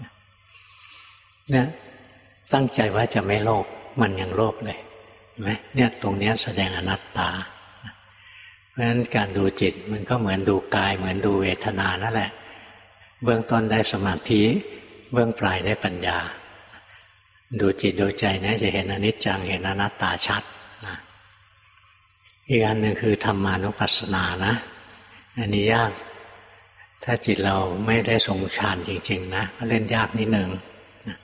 เนี่ยตั้งใจว่าจะไม่โลภมันยังโลภเลยเห็นไหมเนี่ยตรงนี้แสดงอนัตตาเพราะฉะนั้นการดูจิตมันก็เหมือนดูกายเหมือนดูเวทนานั่นแหละเบื้องต้นได้สมาธิเบื้องปลายได้ปัญญาดูจิตดูใจนะจะเห็นอนิจจังเห็นอนัตตาชัดนะอีกอันหนึ่งคือธรรมานุปัสสนานะอันนี้ยากถ้าจิตเราไม่ได้ทรงฌานจริงๆนะก็เล่นยากนิดหนึ่งนะ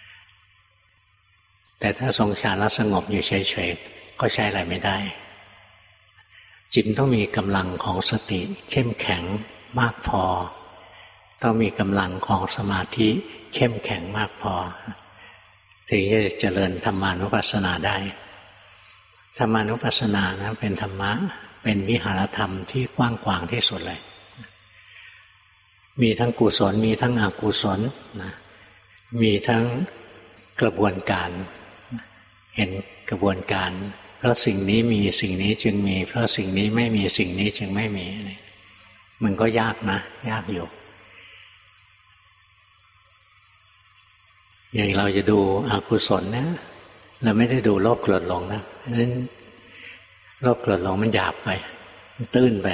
แต่ถ้าทรงฌานแล้วสงบอยู่เฉยๆก็ใช้อะไรไม่ได้จิตต้องมีกำลังของสติเข้มแข็งมากพอต้องมีกำลังของสมาธิเข้มแข็งมากพอถึงจะเจริญธรรมานุปัสสนาได้ธรรมานุปัสสนานะเป็นธรรมะเป็นวิหารธรรมที่กว้างขวางที่สุดเลยมีทั้งกุศลมีทั้งอกุศลนะมีทั้งกระบวนการเห็นกระบวนการเพราะสิ่งนี้มีสิ่งนี้จึงมีเพราะสิ่งนี้ไม่มีสิ่งนี้จึงไม่มีมันก็ยากนะยากอยู่อย่างเราจะดูอกุศลนะเราไม่ได้ดูโลภโกรธหลงนะเพราะฉะนั้นโลภโกรธหลงมันหยาบไปมันตื้นไป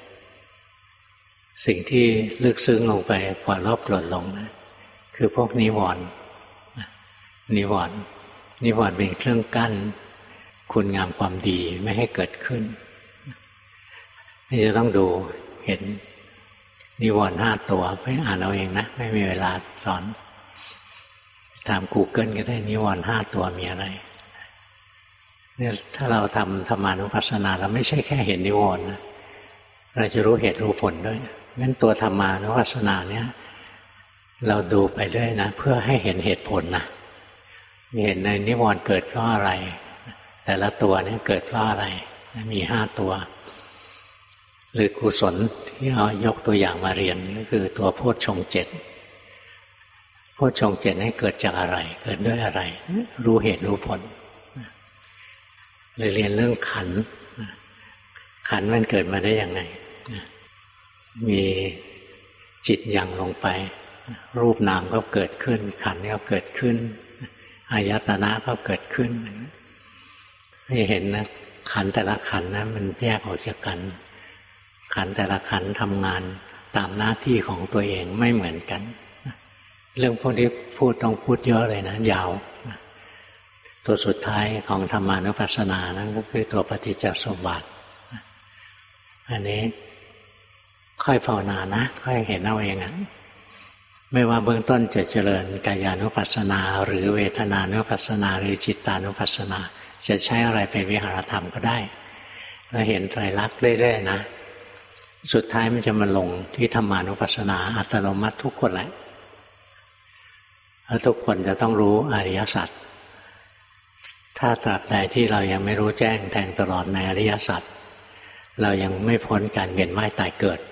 สิ่งที่ลึกซึ้งลงไปกว่าโลภโกรธหลงนะคือพวกนิวรณ์นิวรณ์นิวรณ์เป็นเครื่องกั้นคุณงามความดีไม่ให้เกิดขึ้นนี่จะต้องดูเห็นนิวรณ์ห้าตัวไปอ่านเอาเองนะไม่มีเวลาสอนถาม Google ก็ได้นิวรณ์ห้าตัวมีอะไรเนี่ยถ้าเราทำธรรมานุปัสสนาเราไม่ใช่แค่เห็นนิวรณ์นะเราจะรู้เหตุรู้ผลด้วยงั้นตัวธรรมานุปัสสนาเนี่ยเราดูไปเรื่อยนะเพื่อให้เห็นเหตุผลนะเห็นในนิวรณ์เกิดเพราะอะไรแต่ละตัวนี้เกิดเพราะอะไรมีห้าตัวหรือกุศลที่เอายกตัวอย่างมาเรียนก็คือตัวโพชฌงค์เจ็ดโพชฌงค์เจ็ดให้เกิดจากอะไรเกิดด้วยอะไรรู้เหตุรู้ผลเลยเรียนเรื่องขันธ์ขันธ์มันเกิดมาได้ยังไงมีจิตยังลงไปรูปนามก็เกิดขึ้นขันธ์ก็เกิดขึ้นอายตนะก็เกิดขึ้นให้เห็นนะขันธ์แต่ละขันธ์นะมันแยกออกจากกันขันธ์แต่ละขันธ์ทำงานตามหน้าที่ของตัวเองไม่เหมือนกันเรื่องพวกนี้พูดต้องพูดเยอะเลยนะยาวตัวสุดท้ายของธรรมานุปัสสนานั่นก็คือตัวปฏิจจสมุปบาทอันนี้ค่อยภาวนานะค่อยเห็นเอาเองอะไม่ว่าเบื้องต้นจะเจริญกายานุปัสสนาหรือเวทนานุปัสสนาหรือจิตตานุปัสสนาจะใช้อะไรเป็นวิหารธรรมก็ได้เราเห็นไตรลักษณ์เรื่อยๆนะสุดท้ายมันจะมาลงที่ธรรมานุปัสสนาอัตโนมัติทุกคนแหละแล้วทุกคนจะต้องรู้อริยสัจถ้าตราบใดที่เรายังไม่รู้แจ้งแทงตลอดในอริยสัจเรายังไม่พ้นการเวียนว่ายตายเกิด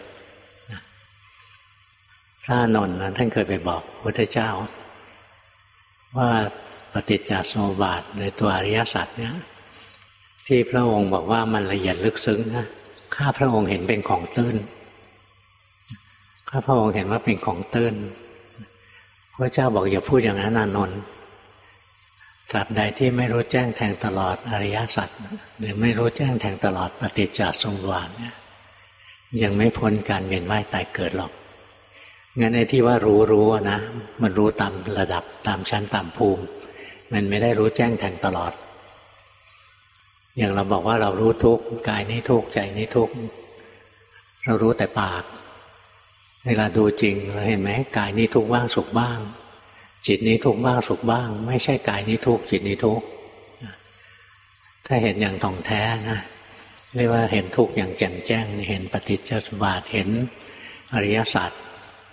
พระอานนท์ท่านเคยไปบอกพระพุทธเจ้าว่าปฏิจจสมุปบาทหรือตัวอริยสัจเนี่ยที่พระองค์บอกว่ามันละเอียดลึกซึ้งนะข้าพระองค์เห็นเป็นของตื้นข้าพระองค์เห็นว่าเป็นของตื้นพระเจ้าบอกอย่าพูดอย่างนั้นอานนท์ตราบใดที่ไม่รู้แจ้งแทงตลอดอริยสัจหรือไม่รู้แจ้งแทงตลอดปฏิจจสมุปบาทเนี่ยยังไม่พ้นการเวียนว่ายตายเกิดหรอกงั้นไอ้ที่ว่ารู้รู้นะมันรู้ตามระดับตามชั้นตามภูมิมันไม่ได้รู้แจ้งแทงตลอดอย่างเราบอกว่าเรารู้ทุกข์กายนี้ทุกข์ใจนี้ทุกข์เรารู้แต่ปากเวลาดูจริงเราเห็นไหมกายนี้ทุกข์บ้างสุขบ้างจิตนี้ทุกข์บ้างสุขบ้างไม่ใช่กายนี้ทุกข์จิตนี้ทุกข์ถ้าเห็นอย่างท่องแท้นะเรียกว่าเห็นทุกข์อย่างแจ่มแจ้งเห็นปฏิจจสมุปบาทเห็นอริยสัจ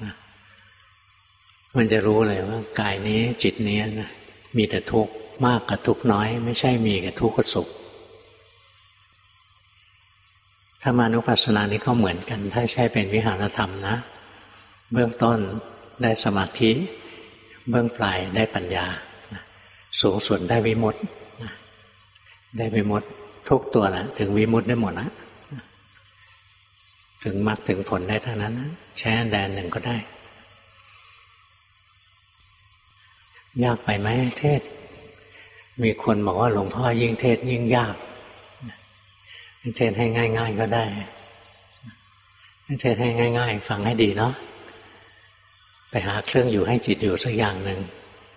มันจะรู้เลยว่ากายนี้จิตนี้นะมีแต่ทุกข์มากกับทุกข์น้อยไม่ใช่มีกับทุกข์กับสุขธรรมานุปัสสนานี้ก็เหมือนกันถ้าใช้เป็นวิหารธรรมนะเบื้องต้นได้สมาธิเบื้องปลายได้ปัญญาสูงสุดได้วิมุตติได้วิมุตติทุกตัวนะถึงวิมุตติได้หมดนะถึงมรรคถึงผลได้เท่านั้นนะใช้อันใดอันหนึ่งก็ได้ยากไปไหมเทศมีคนบอกว่าหลวงพ่อยิ่งเทศยิ่งยากเทศให้ง่ายๆก็ได้เทศให้ง่ายๆฟังให้ดีเนาะไปหาเครื่องอยู่ให้จิตอยู่สักอย่างหนึ่ง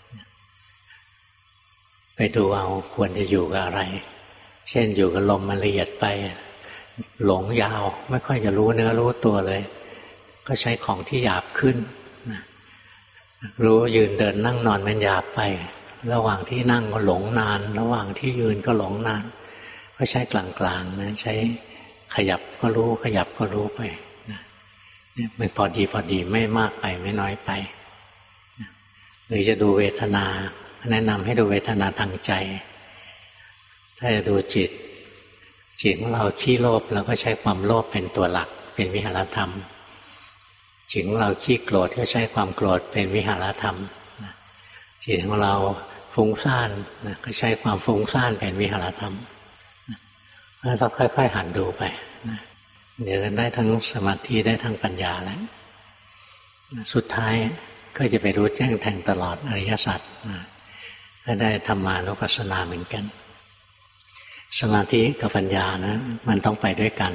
ไปดูเอาควรจะอยู่กับอะไรเช่นอยู่กับลมมันละเอียดไปหลงยาวไม่ค่อยจะรู้เนื้อรู้ตัวเลยก็ใช้ของที่หยาบขึ้นรู้ยืนเดินนั่งนอนมันหยาบไประหว่างที่นั่งก็หลงนานระหว่างที่ยืนก็หลงนานก็ใช้กลางๆนะใช้ขยับก็รู้ขยับก็รู้ไปนะเนี่ยมันพอดีพอดีไม่มากไปไม่น้อยไปนะหรือจะดูเวทนาแนะนำให้ดูเวทนาทางใจถ้าจะดูจิตจิตของเราขี้โลภเราก็ใช้ความโลภเป็นตัวหลักเป็นวิหารธรรมจิตของเราขี้โกรธก็ใช้ความโกรธเป็นวิหารธรรมจิตของเราฟุ้งซ่านนะก็ใช้ความฟุ้งซ่านเป็นวิหารธรรมแล้วต้องค่อยๆหัดดูไปนะเดี๋ยวได้ทั้งสมาธิได้ทั้งปัญญาแล้วสุดท้ายก็จะไปรู้แจ้งแทงตลอดอริยสัจนะก็ได้ธรรมานุปัสสนาเหมือนกันสมาธิกับปัญญานะมันต้องไปด้วยกัน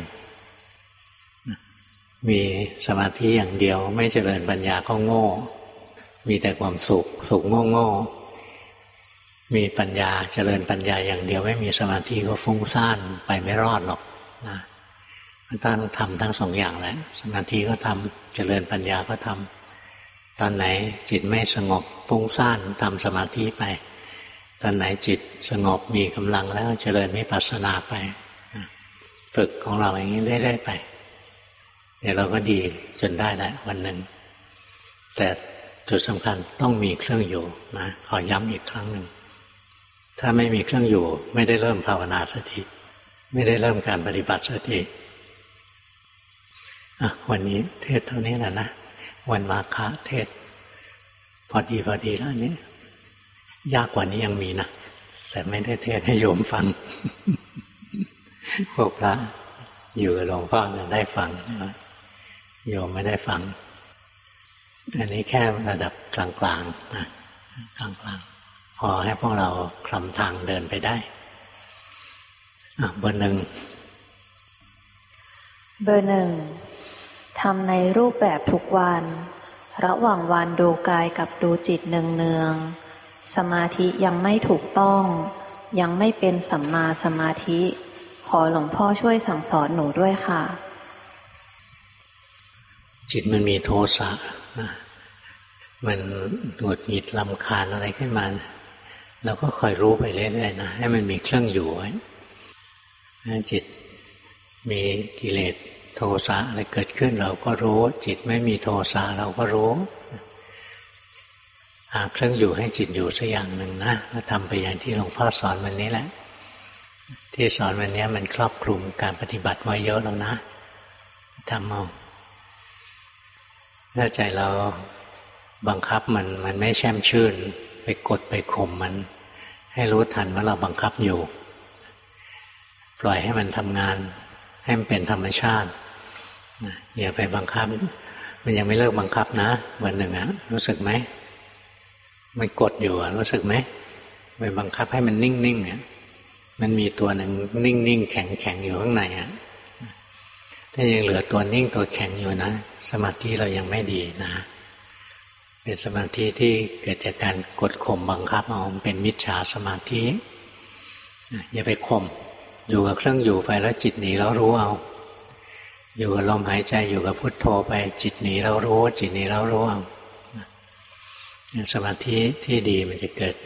มีสมาธิอย่างเดียวไม่เจริญปัญญาก็โง่มีแต่ความสุขสุขโง่โง่มีปัญญาเจริญปัญญาอย่างเดียวไม่มีสมาธิก็ฟุ้งซ่านไปไม่รอดหรอกนะมันต้องทำทั้งสองอย่างแหละสมาธิก็ทำเจริญปัญญาก็ทำตอนไหนจิตไม่สงบฟุ้งซ่านทำสมาธิไปตอนไหนจิตสงบมีกำลังแล้วเจริญวิปัสสนาไปฝึกของเราอย่างนี้เรื่อยๆไปเดี๋ยวเราก็ดีจนได้แหละวันหนึ่งแต่จุดสำคัญต้องมีเครื่องอยู่นะขอย้ำอีกครั้งหนึ่งถ้าไม่มีเครื่องอยู่ไม่ได้เริ่มภาวนาสักทีไม่ได้เริ่มการปฏิบัติสักทีอ่ะวันนี้เทศเท่านี้แหละนะวันมาฆะเทศพอดีพอดีแล้วนี้ยากกว่านี้ยังมีนะแต่ไม่ได้เทศให้โยมฟัง พวกพระอยู่กับหลวงพ่อเนี่ยได้ฟังโยมไม่ได้ฟังอันนี้แค่ระดับกลางๆนะกลางๆพอให้พวกเราคลำทางเดินไปได้อ่ะเบอร์หนึ่งเบอร์หนึ่งทำในรูปแบบทุกวันระหว่างวันดูกายกับดูจิตเนืองๆสมาธิยังไม่ถูกต้องยังไม่เป็นสัมมาสมาธิขอหลวงพ่อช่วยสั่งสอนหนูด้วยค่ะจิตมันมีโทสะนะมันหงุดหงิดรำคาญอะไรขึ้นมาเราก็คอยรู้ไปเรื่อยๆนะให้มันมีเครื่องอยู่ไว้จิตมีกิเลสโทสะอะไรเกิดขึ้นเราก็รู้จิตไม่มีโทสะเราก็รู้หาเครื่องอยู่ให้จิตอยู่สักอย่างหนึ่งนะแล้วทำไปอย่างที่หลวงพ่อสอนวันนี้แหละที่สอนวันนี้มันครอบคลุมการปฏิบัติไว้เยอะแล้วนะทำเอาถ้าใจเราบังคับมันมันไม่แช่มชื่นไปกดไปข่มมันให้รู้ทันว่าเราบังคับอยู่ปล่อยให้มันทำงานให้มันเป็นธรรมชาติอย่าไปบังคับมันยังไม่เลิกบังคับนะวันหนึ่งอะรู้สึกไหมมันกดอยู่อะรู้สึกไหมไปบังคับให้มันนิ่งๆอะมันมีตัวหนึ่งนิ่งๆแข็งๆอยู่ข้างในอะถ้ายังเหลือตัวนิ่งตัวแข็งอยู่นะสมาธิเรายังไม่ดีนะเป็นสมาธิที่เกิดจากการกดข่มบังคับเอาเป็นมิจฉาสมาธิอย่าไปข่มอยู่กับเครื่องอยู่ไปแล้วจิตหนีแล้วรู้เอาอยู่กับลมหายใจอยู่กับพุทโธไปจิตหนีแล้วรู้จิตหนีแล้วรู้เอาสมาธิที่ดีมันจะเกิด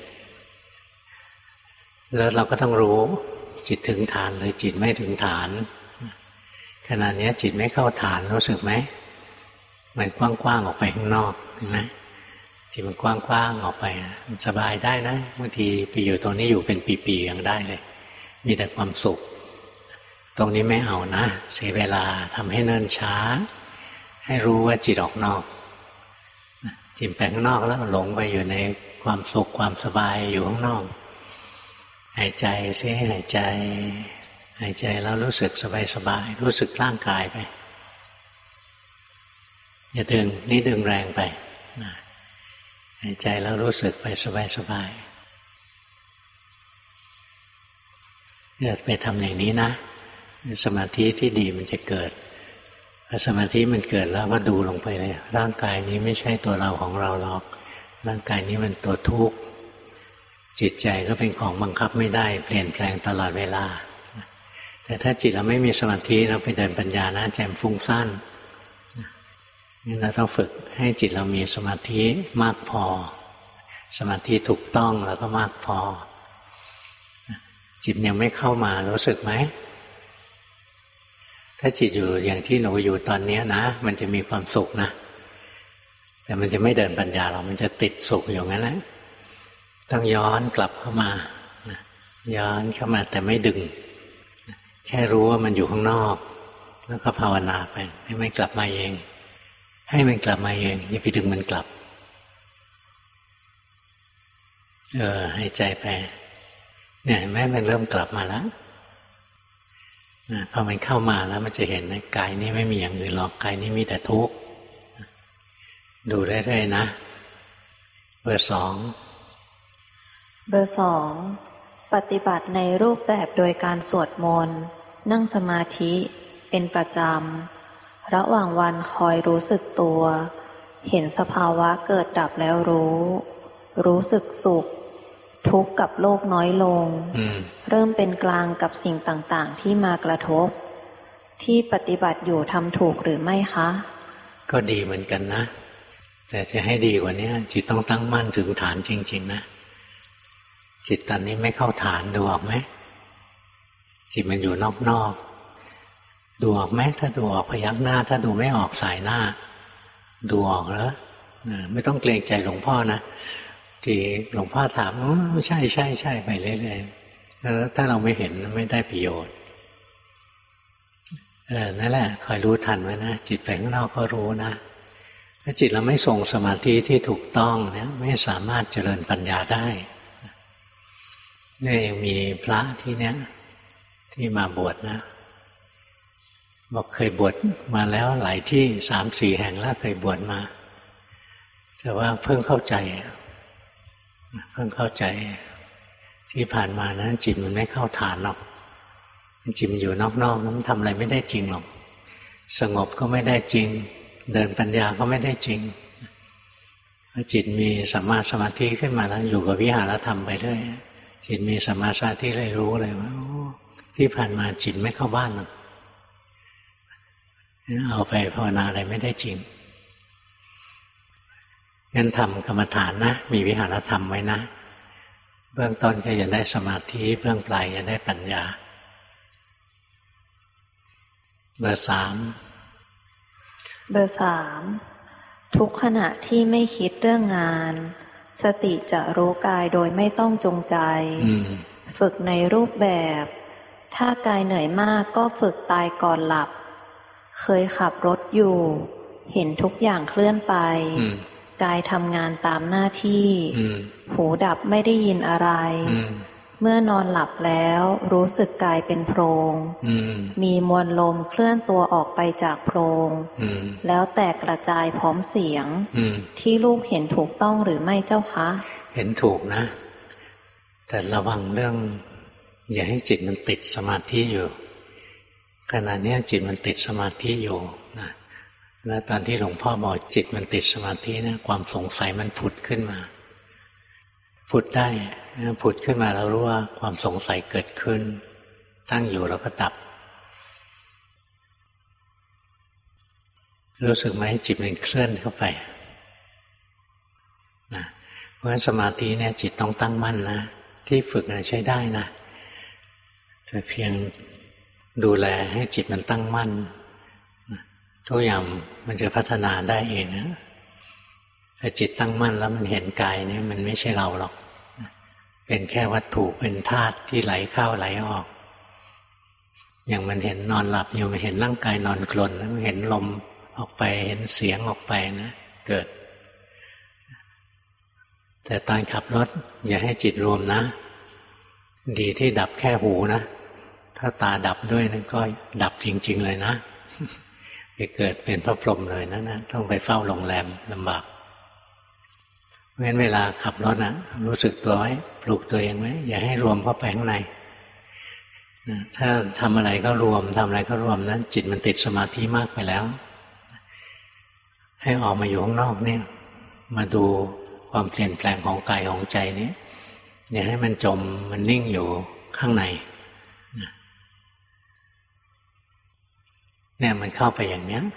แล้วเราก็ต้องรู้จิตถึงฐานหรือจิตไม่ถึงฐานขณะนี้จิตไม่เข้าฐานรู้สึกไหมมันกว้างๆออกไปข้างนอกเห็นไหมจิตมันกว้างๆออกไปมันสบายได้นะบางทีไปอยู่ตรงนี้อยู่เป็นปีๆยังได้เลยมีแต่ความสุขตรงนี้ไม่เอานะเสียเวลาทำให้เนิ่นช้าให้รู้ว่าจิตออกนอกจิตไปข้างนอกแล้วหลงไปอยู่ในความสุขความสบายอยู่ข้างนอกหายใจซิหายใจหายใจแล้วรู้สึกสบายๆรู้สึกร่างกายไปอย่าดึงนี่ดึงแรงไปหายใจแล้วรู้สึกไปสบายๆอย่าไปทำอย่างนี้นะสมาธิที่ดีมันจะเกิดพอสมาธิมันเกิดแล้วก็ดูลงไปเลยร่างกายนี้ไม่ใช่ตัวเราของเราหรอกร่างกายนี้มันตัวทุกข์จิตใจก็เป็นของบังคับไม่ได้เปลี่ยนแปลงตลอดเวลาแต่ถ้าจิตเราไม่มีสมาธิเราไปเดินปัญญานะใจมันฟุ้งซ่านนี่เราต้องฝึกให้จิตเรามีสมาธิมากพอสมาธิถูกต้องแล้วก็มากพอจิตยังไม่เข้ามารู้สึกไหมถ้าจิตอยู่อย่างที่หนูอยู่ตอนนี้นะมันจะมีความสุขนะแต่มันจะไม่เดินปัญญาหรอกมันจะติดสุขอยู่งั้นแหละต้องย้อนกลับเข้ามาย้อนเข้ามาแต่ไม่ดึงแค่รู้ว่ามันอยู่ข้างนอกแล้วก็ภาวนาไปให้มันกลับมาเองให้มันกลับมาเองอย่าไปดึงมันกลับเออให้ใจไปเนี่ยแม้มันเริ่มกลับมาแล้วพอมันเข้ามาแล้วมันจะเห็นนะกายนี้ไม่มีอย่างอื่นหรอกกายนี้มีแต่ทุกข์ดูได้เลยนะเบอร์สองเบอร์สองปฏิบัติในรูปแบบโดยการสวดมนต์นั่งสมาธิเป็นประจำระหว่างวันคอยรู้สึกตัวเห็นสภาวะเกิดดับแล้วรู้รู้สึกสุขทุกข์กับโลกน้อยลงเริ่มเป็นกลางกับสิ่งต่างๆที่มากระทบที่ปฏิบัติอยู่ทำถูกหรือไม่คะก็ดีเหมือนกันนะแต่จะให้ดีกว่านี้จิตต้องตั้งมั่นถึงฐานจริงๆนะจิตตอนนี้ไม่เข้าฐานดูออกไหมจิตมันอยู่นอกๆดูออกไหมถ้าดูออกพยักหน้าถ้าดูไม่ออกสายหน้าดูออกแล้วไม่ต้องเกรงใจหลวงพ่อนะที่หลวงพ่อถามใช่ใช่ใช่ไปเรื่อยๆแล้วถ้าเราไม่เห็นไม่ได้ประโยชน์เออนั่นแหละคอยรู้ทันไว้นะจิตไปข้างนอกก็รู้นะถ้าจิตเราไม่ทรงสมาธิที่ถูกต้องเนี่ยไม่สามารถเจริญปัญญาได้นี่ยังมีพระที่เนี้ยที่มาบวชนะบอกเคยบวชมาแล้วหลายที่สามสี่แห่งแล้วเคยบวชมาแต่ว่าเพิ่งเข้าใจเพิ่งเข้าใจที่ผ่านมานะจิตมันไม่เข้าฐานหรอกจิตมันอยู่นอกๆมันทำอะไรไม่ได้จริงหรอกสงบก็ไม่ได้จริงเดินปัญญาก็ไม่ได้จริงพอจิตมีสัมมาสมาธิขึ้นมาแล้วอยู่กับวิหารธรรมไปเรื่อยจิตมีสัมมาสมาธิเลยรู้เลยว่าที่ผ่านมาจิตไม่เข้าบ้านหรอกเอาไปภาวนาอะไรไม่ได้จริงงั้นทำกรรมฐานนะมีวิหารธรรมไว้นะเบื้องต้นก็จะได้สมาธิเบื้องปลายจะได้ปัญญาเบอร์สามเบอร์สามทุกขณะที่ไม่คิดเรื่องงานสติจะรู้กายโดยไม่ต้องจงใจฝึกในรูปแบบถ้ากายเหนื่อยมากก็ฝึกตายก่อนหลับเคยขับรถอยู่เห็นทุกอย่างเคลื่อนไปกายทำงานตามหน้าที่หูดับไม่ได้ยินอะไรเมื่อนอนหลับแล้วรู้สึกกายเป็นโพรงมีมวลลมเคลื่อนตัวออกไปจากโพรงแล้วแตกกระจายพร้อมเสียงที่ลูกเห็นถูกต้องหรือไม่เจ้าคะเห็นถูกนะแต่ระวังเรื่องอย่าให้จิตมันติดสมาธิอยู่ขณะนี้จิตมันติดสมาธิอยู่นะแล้วตอนที่หลวงพ่อบอกจิตมันติดสมาธินะความสงสัยมันผุดขึ้นมาผุดได้ผุดขึ้นมาแล้วรู้ว่าความสงสัยเกิดขึ้นตั้งอยู่แล้วก็ดับรู้สึกไหมจิตมันเคลื่อนเข้าไปนะเพราะฉะนั้นสมาธิเนี่ยจิตต้องตั้งมั่นนะที่ฝึกนะใช้ได้นะแต่เพียงดูแลให้จิตมันตั้งมั่นทุกอย่างมันจะพัฒนาได้เองนะถ้าจิตตั้งมั่นแล้วมันเห็นกายเนี่ยมันไม่ใช่เราหรอกเป็นแค่วัตถุเป็นธาตุที่ไหลเข้าไหลออกอย่างมันเห็นนอนหลับอยู่มันเห็นร่างกายนอนกลนแล้วมันเห็นลมออกไปเห็นเสียงออกไปนะเกิดแต่ตอนขับรถอย่าให้จิตรวมนะดีที่ดับแค่หูนะถ้าตาดับด้วยนั่นก็ดับจริงๆเลยนะไปเกิดเป็นพระพรหมเลยนะนะต้องไปเฝ้าโรงแรมลำบากเพราะฉะนั้นเวลาขับรถนะรู้สึกตัวไว้ปลุกตัวเองไว้อย่าให้รวมเข้าไปข้างในถ้าทำอะไรก็รวมทำอะไรก็รวมนั้นจิตมันติดสมาธิมากไปแล้วให้ออกมาอยู่ข้างนอกเนี่ยมาดูความเปลี่ยนแปลงของกายของใจนี้อย่าให้มันจมมันนิ่งอยู่ข้างในเนี่ยมันเข้าไปอย่างเนี้ย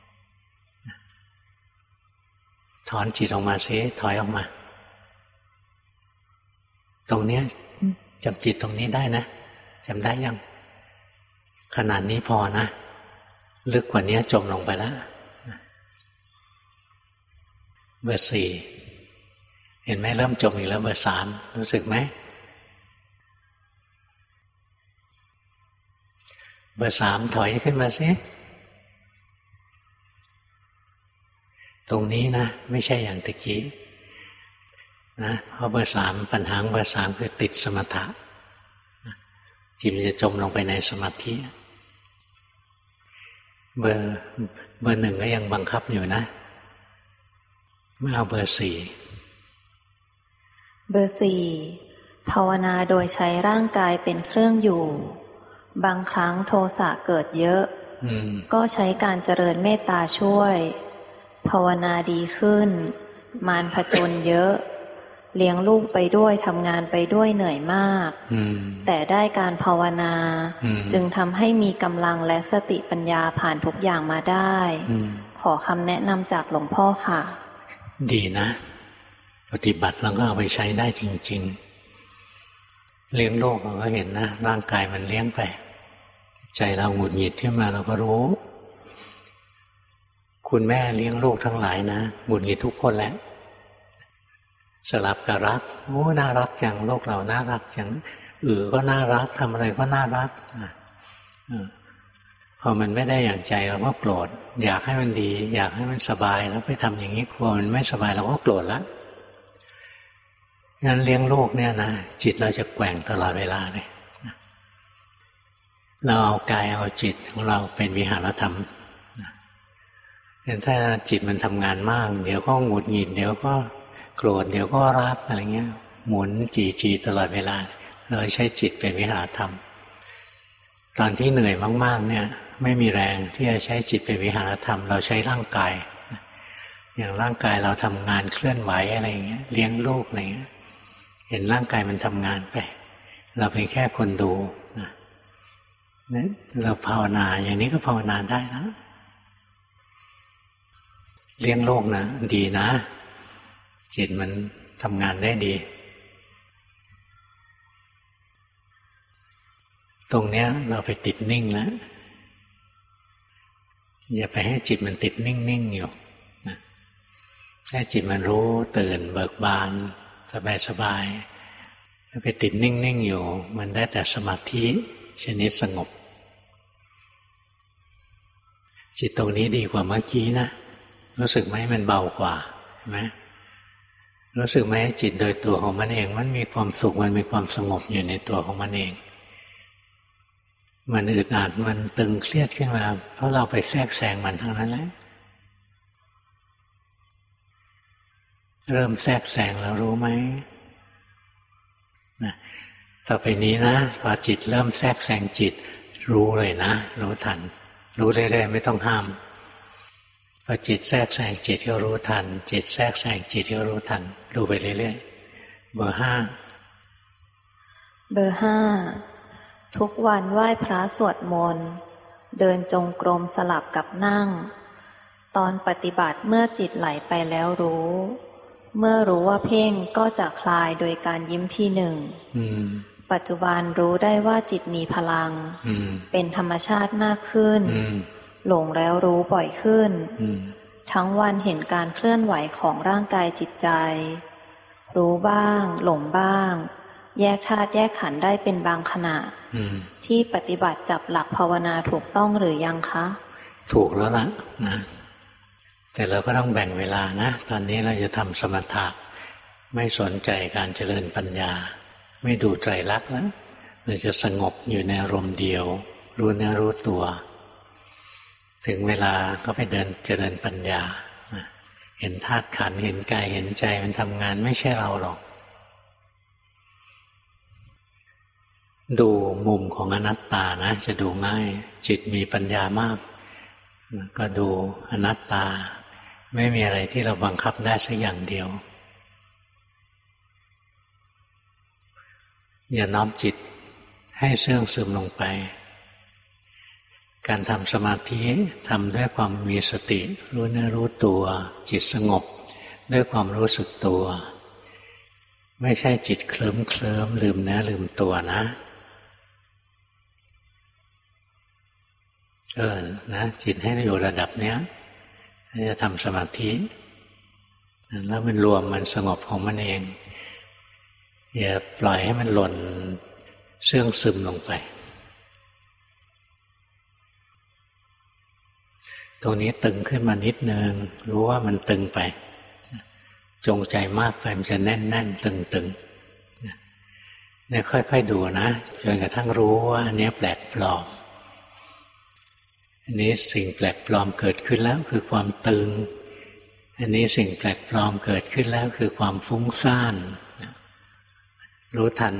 ถอนจิตออกมาซิถอยออกมาตรงเนี้ยจำจิตตรงนี้ได้นะจำได้ยังขนาดนี้พอนะลึกกว่านี้จมลงไปแล้วเบอร์สี่เห็นไหมเริ่มจมอีกแล้วเบอร์สามรู้สึกไหมเบอร์สามถอยขึ้นมาสิตรงนี้นะไม่ใช่อย่างตะกี้นะเพราะเบอร์สามปัญหาเบอร์สามคือติดสมถะจิตมันจะจมลงไปในสมาธิเบอร์เบอร์หนึ่งก็ยังบังคับอยู่นะไม่เอาเบอร์สี่เบอร์สี่ภาวนาโดยใช้ร่างกายเป็นเครื่องอยู่บางครั้งโทสะเกิดเยอะก็ใช้การเจริญเมตตาช่วยภาวนาดีขึ้นมารผจญเยอะเลี้ยงลูกไปด้วยทำงานไปด้วยเหนื่อยมากแต่ได้การภาวนาจึงทำให้มีกำลังและสติปัญญาผ่านทุกอย่างมาได้ขอคำแนะนำจากหลวงพ่อค่ะดีนะปฏิบัติแล้วก็เอาไปใช้ได้จริงๆเลี้ยงโลกเราก็เห็นนะร่างกายมันเลี้ยงไปใจเราหงุดหงิดขึ้นมาเราก็รู้คุณแม่เลี้ยงลูกทั้งหลายนะหงุดหงิดทุกคนแหละสลับกับรักโอ้น่ารักจังโลกเราน่ารักจังอือก็น่ารักทำอะไรก็น่ารักพอมันไม่ได้อย่างใจเราก็โกรธอยากให้มันดีอยากให้มันสบายแล้วไปทำอย่างนี้กลัวมันไม่สบายเราก็โกรธแล้วงั้นเลี้ยงลูกเนี่ยนะจิตเราจะแกว่งตลอดเวลาเลยเราเอากายเอาจิตของเราเป็นวิหารธรรมถ้าจิตมันทำงานมากเดี๋ยวก็หงุดหงิดเดี๋ยวก็โกรธเดี๋ยวก็รักอะไรเงี้ยหมุนจีจีตลอดเวลาเราใช้จิตเป็นวิหารธรรมตอนที่เหนื่อยมากๆเนี่ยไม่มีแรงที่จะใช้จิตเป็นวิหารธรรมเราใช้ร่างกายอย่างร่างกายเราทำงานเคลื่อนไหวอะไรอย่างเงี้ยเลี้ยงลูกอะไรเงี้ยเห็นร่างกายมันทำงานไปเราเป็นแค่คนดูนะเราภาวนาอย่างนี้ก็ภาวนาได้นะเลี้ยงโลกนะดีนะจิตมันทำงานได้ดีตรงเนี้ยเราไปติดนิ่งแล้วอย่าไปให้จิตมันติดนิ่งๆอยู่นะให้จิตมันรู้ตื่นเบิกบานสบายๆถ้าไปติดนิ่งๆอยู่มันได้แต่สมาธิชนิดสงบจิตตรงนี้ดีกว่าเมื่อกี้นะรู้สึกไหมมันเบากว่าไหมรู้สึกไหมจิตโดยตัวของมันเองมันมีความสุขมันมีความสงบอยู่ในตัวของมันเองมันอึดอัดมันตึงเครียดขึ้นมาเพราะเราไปแทรกแซงมันทั้งนั้นแหละเริ่มแทรกแซงแล้วรู้ไหมนะต่อไปนี้นะพอจิตเริ่มแทรกแซงจิตรู้เลยนะรู้ทันรู้เรื่อยๆไม่ต้องห้ามพอจิตแทรกแซงจิตก็รู้ทันจิตแทรกแซงจิตก็รู้ทันดูไปเรื่อยๆเบอร์ห้าเบอร์ห้าทุกวันไหว้พระสวดมนต์เดินจงกรมสลับกับนั่งตอนปฏิบัติเมื่อจิตไหลไปแล้วรู้เมื่อรู้ว่าเพ่งก็จะคลายโดยการยิ้มที่หนึ่งปัจจุบันรู้ได้ว่าจิตมีพลังเป็นธรรมชาติมากขึ้นหลงแล้วรู้บ่อยขึ้นทั้งวันเห็นการเคลื่อนไหวของร่างกายจิตใจรู้บ้างหลงบ้างแยกธาตุแยกขันธ์ได้เป็นบางขณะที่ปฏิบัติจับหลักภาวนาถูกต้องหรือยังคะถูกแล้วล่ะนะแต่เราก็ต้องแบ่งเวลานะตอนนี้เราจะทำสมถะไม่สนใจการเจริญปัญญาไม่ดูไตรลักษณ์แล้วเราจะสงบอยู่ในอารมณ์เดียวรู้เนื้อรู้ตัวถึงเวลาก็ไปเดินเจริญปัญญาเห็นธาตุขันธ์เห็นกายเห็นใจมันทำงานไม่ใช่เราหรอกดูมุมของอนัตตานะจะดูง่ายจิตมีปัญญามากก็ดูอนัตตาไม่มีอะไรที่เราบังคับได้สักอย่างเดียวอย่าน้อมจิตให้เสื่องซึมลงไปการทำสมาธิทำด้วยความมีสติรู้เนื้อรู้ตัวจิตสงบด้วยความรู้สึกตัวไม่ใช่จิตเคลิ้มเคลิ้มลืมเนื้อลืมตัวนะเออนะจิตให้อยู่ระดับเนี้ยจะทำสมาธิแล้วมันรวมมันสงบของมันเองอย่าปล่อยให้มันหล่นเสื่องซึมลงไปตรงนี้ตึงขึ้นมานิดนึงรู้ว่ามันตึงไปจงใจมากไปมันจะแน่นแน่นตึงตึงเนี่ยค่อยๆดูนะจนกระทั่งรู้ว่าอันนี้แปลกปลอมอันนี้สิ่งแปลกปลอมเกิดขึ้นแล้วคือความตึงอันนี้สิ่งแปลกปลอมเกิดขึ้นแล้วคือความฟุ้งซ่านรู้ทัน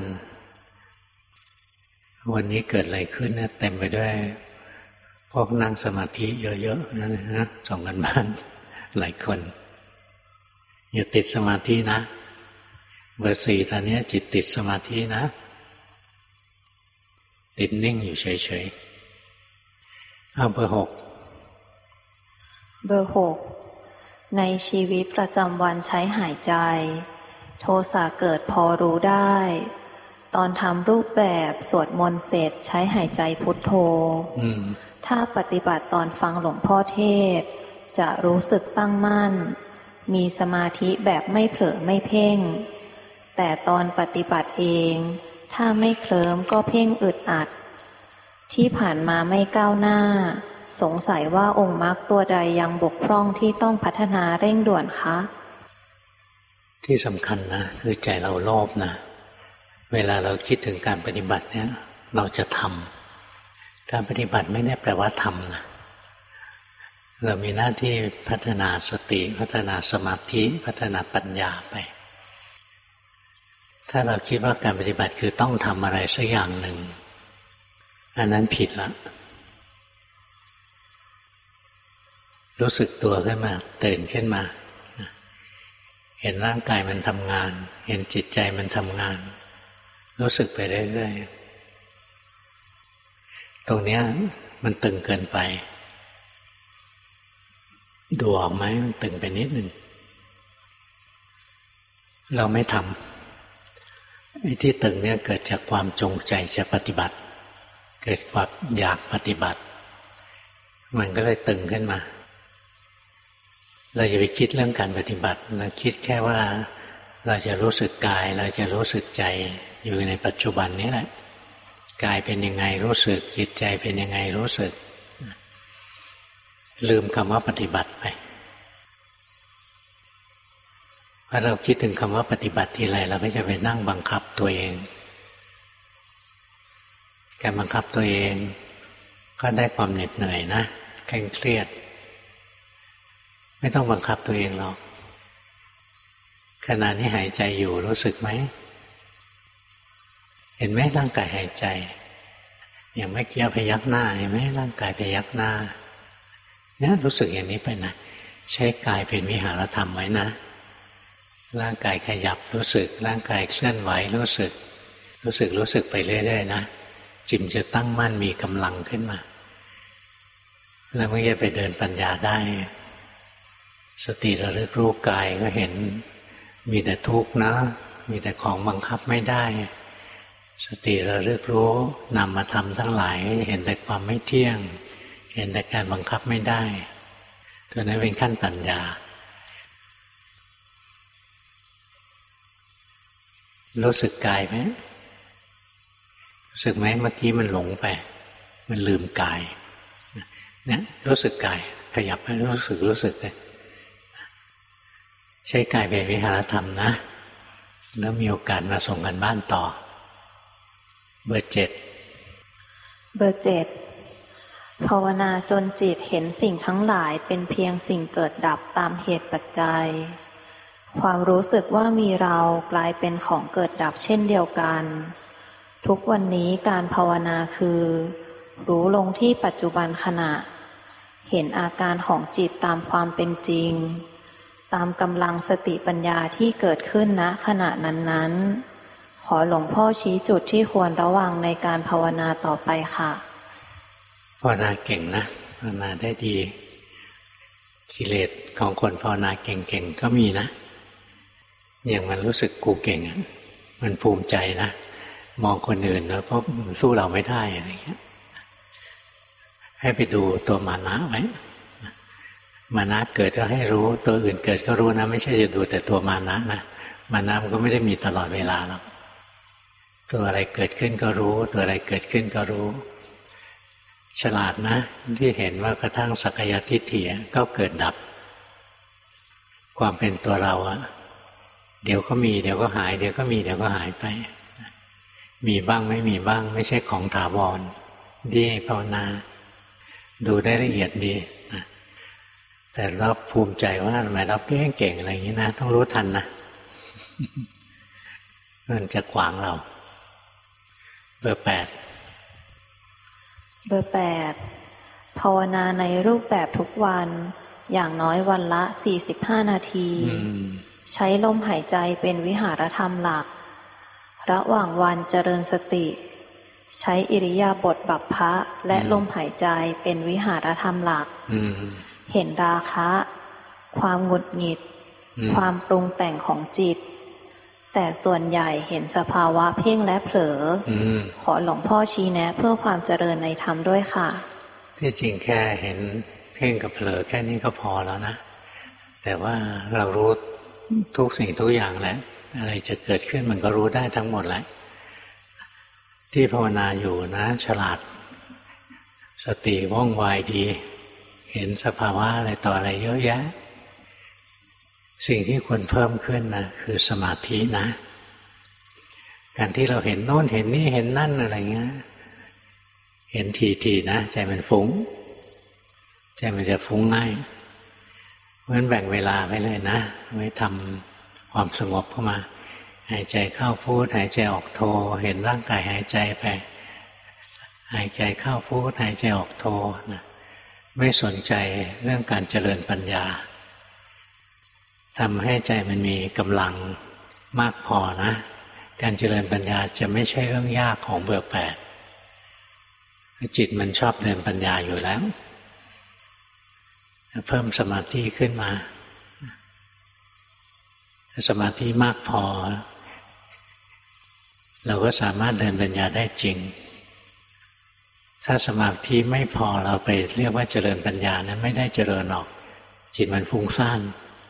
วันนี้เกิดอะไรขึ้นนะเต็มไปด้วยพวกนั่งสมาธิเยอะๆนั่นนะส่งกันบ้านหลายคนอย่าติดสมาธินะเบอร์สี่ตอนนี้จิตติดสมาธินะติดนิ่งอยู่เฉยๆเอาเบอร์หกเบอร์หกในชีวิตประจำวันใช้หายใจโทสะเกิดพอรู้ได้ตอนทำรูปแบบสวดมนต์เสร็จใช้หายใจพุทโธถ้าปฏิบัติตอนฟังหลวงพ่อเทศจะรู้สึกตั้งมั่นมีสมาธิแบบไม่เผลอไม่เพ่งแต่ตอนปฏิบัติเองถ้าไม่เคลิ้มก็เพ่งอึดอัดที่ผ่านมาไม่ก้าวหน้าสงสัยว่าองค์มรรคตัวใดยังบกพร่องที่ต้องพัฒนาเร่งด่วนคะที่สำคัญนะคือใจเราโลภนะเวลาเราคิดถึงการปฏิบัติเนี่ยเราจะทำการปฏิบัติไม่ได้แปลว่าทำนะเรามีหน้าที่พัฒนาสติพัฒนาสมาธิพัฒนาปัญญาไปถ้าเราคิดว่าการปฏิบัติคือต้องทำอะไรสักอย่างหนึ่งอันนั้นผิดละรู้สึกตัวขึ้นมาตื่นขึ้นมาเห็นร่างกายมันทำงานเห็นจิตใจมันทำงานรู้สึกไปเรื่อยๆตรงนี้มันตึงเกินไปดูออกไหมมันตึงไปนิดหนึ่งเราไม่ทำไอ้ที่ตึงเนี่ยเกิดจากความจงใจจะปฏิบัติเกิดความอยากปฏิบัติมันก็เลยตึงขึ้นมาเราอย่าไปคิดเรื่องการปฏิบัติเราคิดแค่ว่าเราจะรู้สึกกายเราจะรู้สึกใจอยู่ในปัจจุบันนี้แหละกายเป็นยังไงรู้สึกจิตใจเป็นยังไงรู้สึกลืมคำว่าปฏิบัติไปพอเราคิดถึงคำว่าปฏิบัติทีไรเราก็จะไปนั่งบังคับตัวเองการบังคับตัวเองก็ได้ความเหน็ดเหนื่อยนะเคร่งเครียดไม่ต้องบังคับตัวเองหรอกขณะนี้หายใจอยู่รู้สึกไหมเห็นไหมร่างกายหายใจอย่างเมื่อกี้พยักหน้าเห็นไหมร่างกายพยักหน้าเนี่ยรู้สึกอย่างนี้ไปนะใช้กายเป็นวิหารธรรมไว้นะร่างกายขยับรู้สึกร่างกายเคลื่อนไหวรู้สึกรู้สึกรู้สึกไปเรื่อยๆนะจิตจะตั้งมั่นมีกำลังขึ้นมาแล้วเมื่อกี้ไปเดินปัญญาได้สติระลึกรู้กายก็เห็นมีแต่ทุกข์นะมีแต่ของบังคับไม่ได้สติระลึกรู้นามธรรมทั้งหลายเห็นแต่ความไม่เที่ยงเห็นแต่การบังคับไม่ได้ตัวนั้นเป็นขั้นปัญญารู้สึกกายไหมรู้สึกไหมเมื่อกี้มันหลงไปมันลืมกายเนี่ยรู้สึกกายขยับให้รู้สึกรู้สึกเลยใช้กายเป็นวิหารธรรมนะแล้วมีโอกาสมาส่งกันบ้านต่อเบอร์เจ็ดเบอร์เจ็ดภาวนาจนจิตเห็นสิ่งทั้งหลายเป็นเพียงสิ่งเกิดดับตามเหตุปัจจัยความรู้สึกว่ามีเรากลายเป็นของเกิดดับเช่นเดียวกันทุกวันนี้การภาวนาคือรู้ลงที่ปัจจุบันขณะเห็นอาการของจิตตามความเป็นจริงตามกำลังสติปัญญาที่เกิดขึ้นณขณะนั้นๆขอหลวงพ่อชี้จุดที่ควรระวังในการภาวนาต่อไปค่ะภาวนาเก่งนะภาวนาได้ดีกิเลสของคนภาวนาเก่งๆก็มีนะอย่างมันรู้สึกกูเก่งมันภูมิใจนะมองคนอื่นแล้วก็สู้เราไม่ได้อะไรเงี้ยให้ไปดูตัวมานะไว้มานะเกิดก็ให้รู้ตัวอื่นเกิดก็รู้นะไม่ใช่จะดูแต่ตัวมานะนะมานะมันก็ไม่ได้มีตลอดเวลาหรอกตัวอะไรเกิดขึ้นก็รู้ตัวอะไรเกิดขึ้นก็รู้ฉลาดนะที่เห็นว่ากระทั่งสักกายทิฏฐิก็เกิดดับความเป็นตัวเราอะเดี๋ยวก็มีเดี๋ยวก็หายเดี๋ยวก็มีเดี๋ยวก็หายไปมีบ้างไม่มีบ้างไม่ใช่ของถาวรดีภาวนาดูได้ละเอียดดีนะแต่เราภูมิใจว่าทำไมเราเก่งๆอะไรอย่างนี้นะต้องรู้ทันนะมันจะขวางเราเบอร์แปดเบอร์แปดภาวนาในรูปแบบทุกวันอย่างน้อยวันละสี่สิบห้านาทีใช้ลมหายใจเป็นวิหารธรรมหลักระหว่างวันเจริญสติใช้อิริยาบถบัพพะและลมหายใจเป็นวิหารธรรมหลักเห็นราคะความหงุดหงิดความปรุงแต่งของจิตแต่ส่วนใหญ่เห็นสภาวะเพ่งและเผลอขอหลวงพ่อชี้แนะเพื่อความเจริญในธรรมด้วยค่ะที่จริงแค่เห็นเพ่งกับเผลอแค่นี้ก็พอแล้วนะแต่ว่าเรารู้ทุกสิ่งทุกอย่างแล้วอะไรจะเกิดขึ้นมันก็รู้ได้ทั้งหมดแหละที่ภาวนาอยู่นะฉลาดสติว่องไวดีเห็นสภาวะอะไรต่ออะไรเยอะแยะสิ่งที่ควรเพิ่มขึ้นนะคือสมาธินะการที่เราเห็นโน้นเห็นนี่เห็นนั่นอะไรเงี้ยเห็นทีๆนะใจมันฟุ้งใจมันจะฟุ้งง่ายเพราะฉะนั้นแบ่งเวลาไว้เลยนะไว้ทำความสงบเข้ามาหายใจเข้าพุทหายใจออกโทเห็นร่างกายหายใจไปหายใจเข้าพุทหายใจออกโทนะไม่สนใจเรื่องการเจริญปัญญาทำให้ใจมันมีกำลังมากพอนะการเจริญปัญญาจะไม่ใช่เรื่องยากของเบอร์แปดจิตมันชอบเดินปัญญาอยู่แล้วเพิ่มสมาธิขึ้นมาสมาธิมากพอเราก็สามารถเดินปัญญาได้จริงถ้าสมาธิไม่พอเราไปเรียกว่าเจริญปัญญานั้นไม่ได้เจริญหรอกจิตมันฟุ้งซ่าน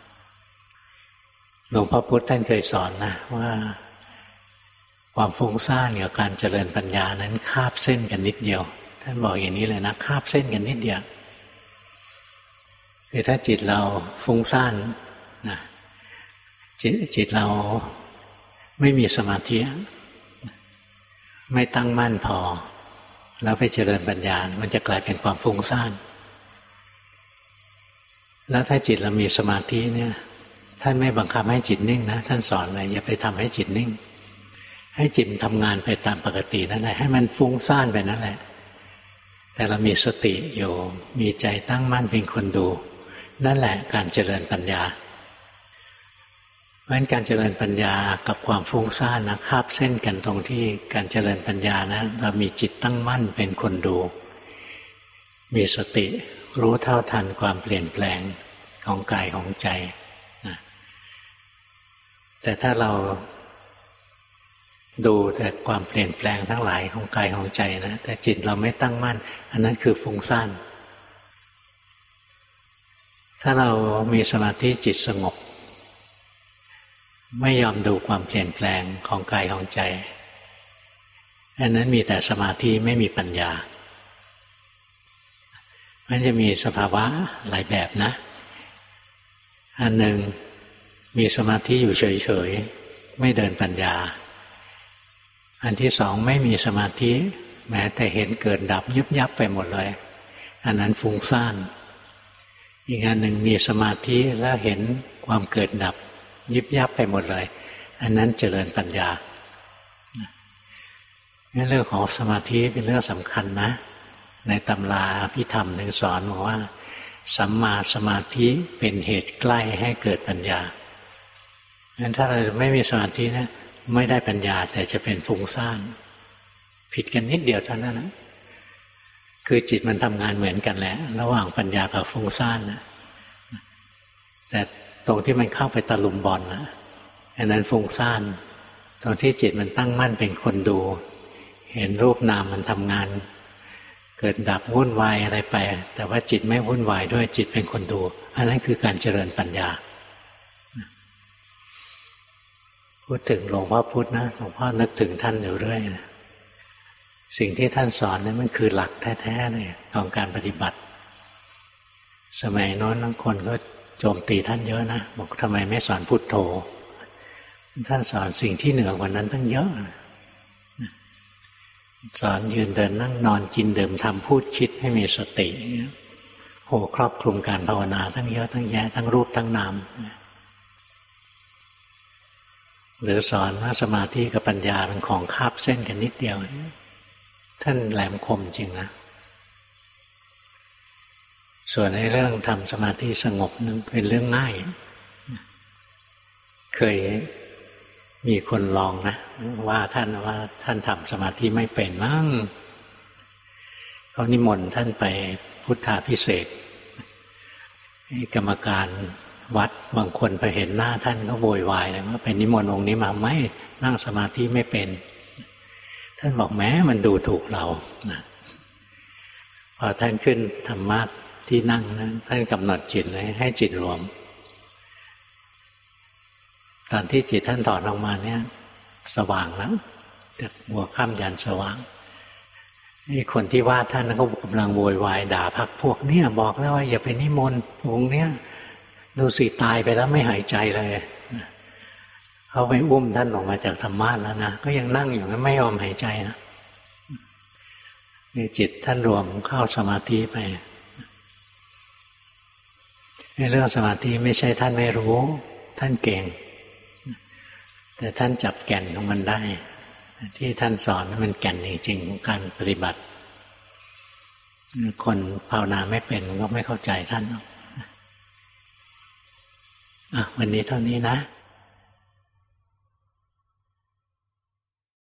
หลวงพ่อพุธท่านเคยสอนนะว่าความฟุ้งซ่านกับการเจริญปัญญานั้นคาบเส้นกันนิดเดียวท่านบอกอย่างนี้เลยนะคาบเส้นกันนิดเดียวคือถ้าจิตเราฟุ้งซ่านนะจิตจิตเราไม่มีสมาธิไม่ตั้งมั่นพอแล้วไปเจริญปัญญามันจะกลายเป็นความฟุ้งซ่านแล้วถ้าจิตเรามีสมาธิเนี่ยท่านไม่บังคับให้จิตนิ่งนะท่านสอนเลยอย่าไปทำให้จิตนิ่งให้จิตทำงานไปตามปกตินั่นแหละให้มันฟุ้งซ่านไปนั่นแหละแต่เรามีสติอยู่มีใจตั้งมั่นเป็นคนดูนั่นแหละการเจริญปัญญาเพราะฉะนั้นการเจริญปัญญากับความฟุ้งซ่านนะคาบเส้นกันตรงที่การเจริญปัญญานะเรามีจิตตั้งมั่นเป็นคนดูมีสติรู้เท่าทันความเปลี่ยนแปลงของกายของใจนะแต่ถ้าเราดูแต่ความเปลี่ยนแปลงทั้งหลายของกายของใจนะแต่จิตเราไม่ตั้งมั่นอันนั้นคือฟุ้งซ่านถ้าเรามีสมาธิจิตสงบไม่ยอมดูความเปลี่ยนแปลงของกายของใจอันนั้นมีแต่สมาธิไม่มีปัญญามันจะมีสภาวะหลายแบบนะอันหนึ่งมีสมาธิอยู่เฉยๆไม่เดินปัญญาอันที่สองไม่มีสมาธิแม้แต่เห็นเกิดดับยุบยับไปหมดเลยอันนั้นฟุ้งซ่านอีกอันหนึ่งมีสมาธิแล้วเห็นความเกิดดับยิบยับไปหมดเลยอันนั้นเจริญปัญญานี่เรื่องของสมาธิเป็นเรื่องสำคัญนะในตำราอภิธรรมถึงสอนบอกว่าสัมมาสมาธิเป็นเหตุใกล้ให้เกิดปัญญางั้นถ้าเราไม่มีสมาธินะไม่ได้ปัญญาแต่จะเป็นฟุ้งซ่านผิดกันนิดเดียวเท่านั้นนะคือจิตมันทำงานเหมือนกันแหละระหว่างปัญญากับฟุ้งซ่านนะแต่ตรงที่มันเข้าไปตะลุมบอลนะอันนั้นฟุ้งซ่านตรงที่จิตมันตั้งมั่นเป็นคนดูเห็นรูปนามมันทำงานเกิดดับวุ่นวายอะไรไปแต่ว่าจิตไม่วุ่นวายด้วยจิตเป็นคนดูอันนั้นคือการเจริญปัญญาพูดถึงหลวงพ่อพุธนะหลวงพ่อนึกถึงท่านอยู่เรื่อยนะสิ่งที่ท่านสอนนั้นมันคือหลักแท้ๆเลยของการปฏิบัติสมัยโน้นบางคนก็โจมตีท่านเยอะนะบอกทำไมไม่สอนพุทโธท่านสอนสิ่งที่เหนือกว่านั้นตั้งเยอะสอนยืนเดินนั่งนอนกินดื่มทำพูดคิดให้มีสติโหครอบคลุมการภาวนาทั้งเยอะทั้งแยะทั้งรูปทั้งนามหรือสอนว่าสมาธิกับปัญญาเป็นของคาบเส้นกันนิดเดียวท่านแหลมคมจริงนะส่วนในเรื่องทำสมาธิสงบนั้นเป็นเรื่องง่ายเคยมีคนลองนะว่าท่านว่าท่านทำสมาธิไม่เป็นมั้งเขานิมนต์ท่านไปพุทธาภิเษกกรรมการวัดบางคนไปเห็นหน้าท่านก็โวยวายเลยว่าเป็นนิมนต์องค์นี้มาไม่นั่งสมาธิไม่เป็นท่านบอกแม้มันดูถูกเรานะพอท่านขึ้นธรรมะที่นั่งนั้นท่านกำหนดจิตเลยให้จิตรวมตอนที่จิตท่านถอนออกมาเนี่ยสว่างแล้วจากหัวค่ำยันสว่างนี่คนที่ว่าท่านเขากำลังโวยวายด่าพรรคพวกเนี่ยบอกแล้วว่าอย่าไปนิมนต์องค์เนี้ยดูสิตายไปแล้วไม่หายใจเลยเขาไปอุ้มท่านออกมาจากธรรมะแล้วนะก็ยังนั่งอยู่นั้นไม่ยอมหายใจนะนี่จิตท่านรวมเข้าสมาธิไปในเรื่องสมาธิไม่ใช่ท่านไม่รู้ท่านเก่งแต่ท่านจับแก่นของมันได้ที่ท่านสอนมันแก่นจริงๆของการปฏิบัติคนภาวนาไม่เป็นก็ไม่เข้าใจท่านหรอกอ่ะวันนี้เท่านี้นะ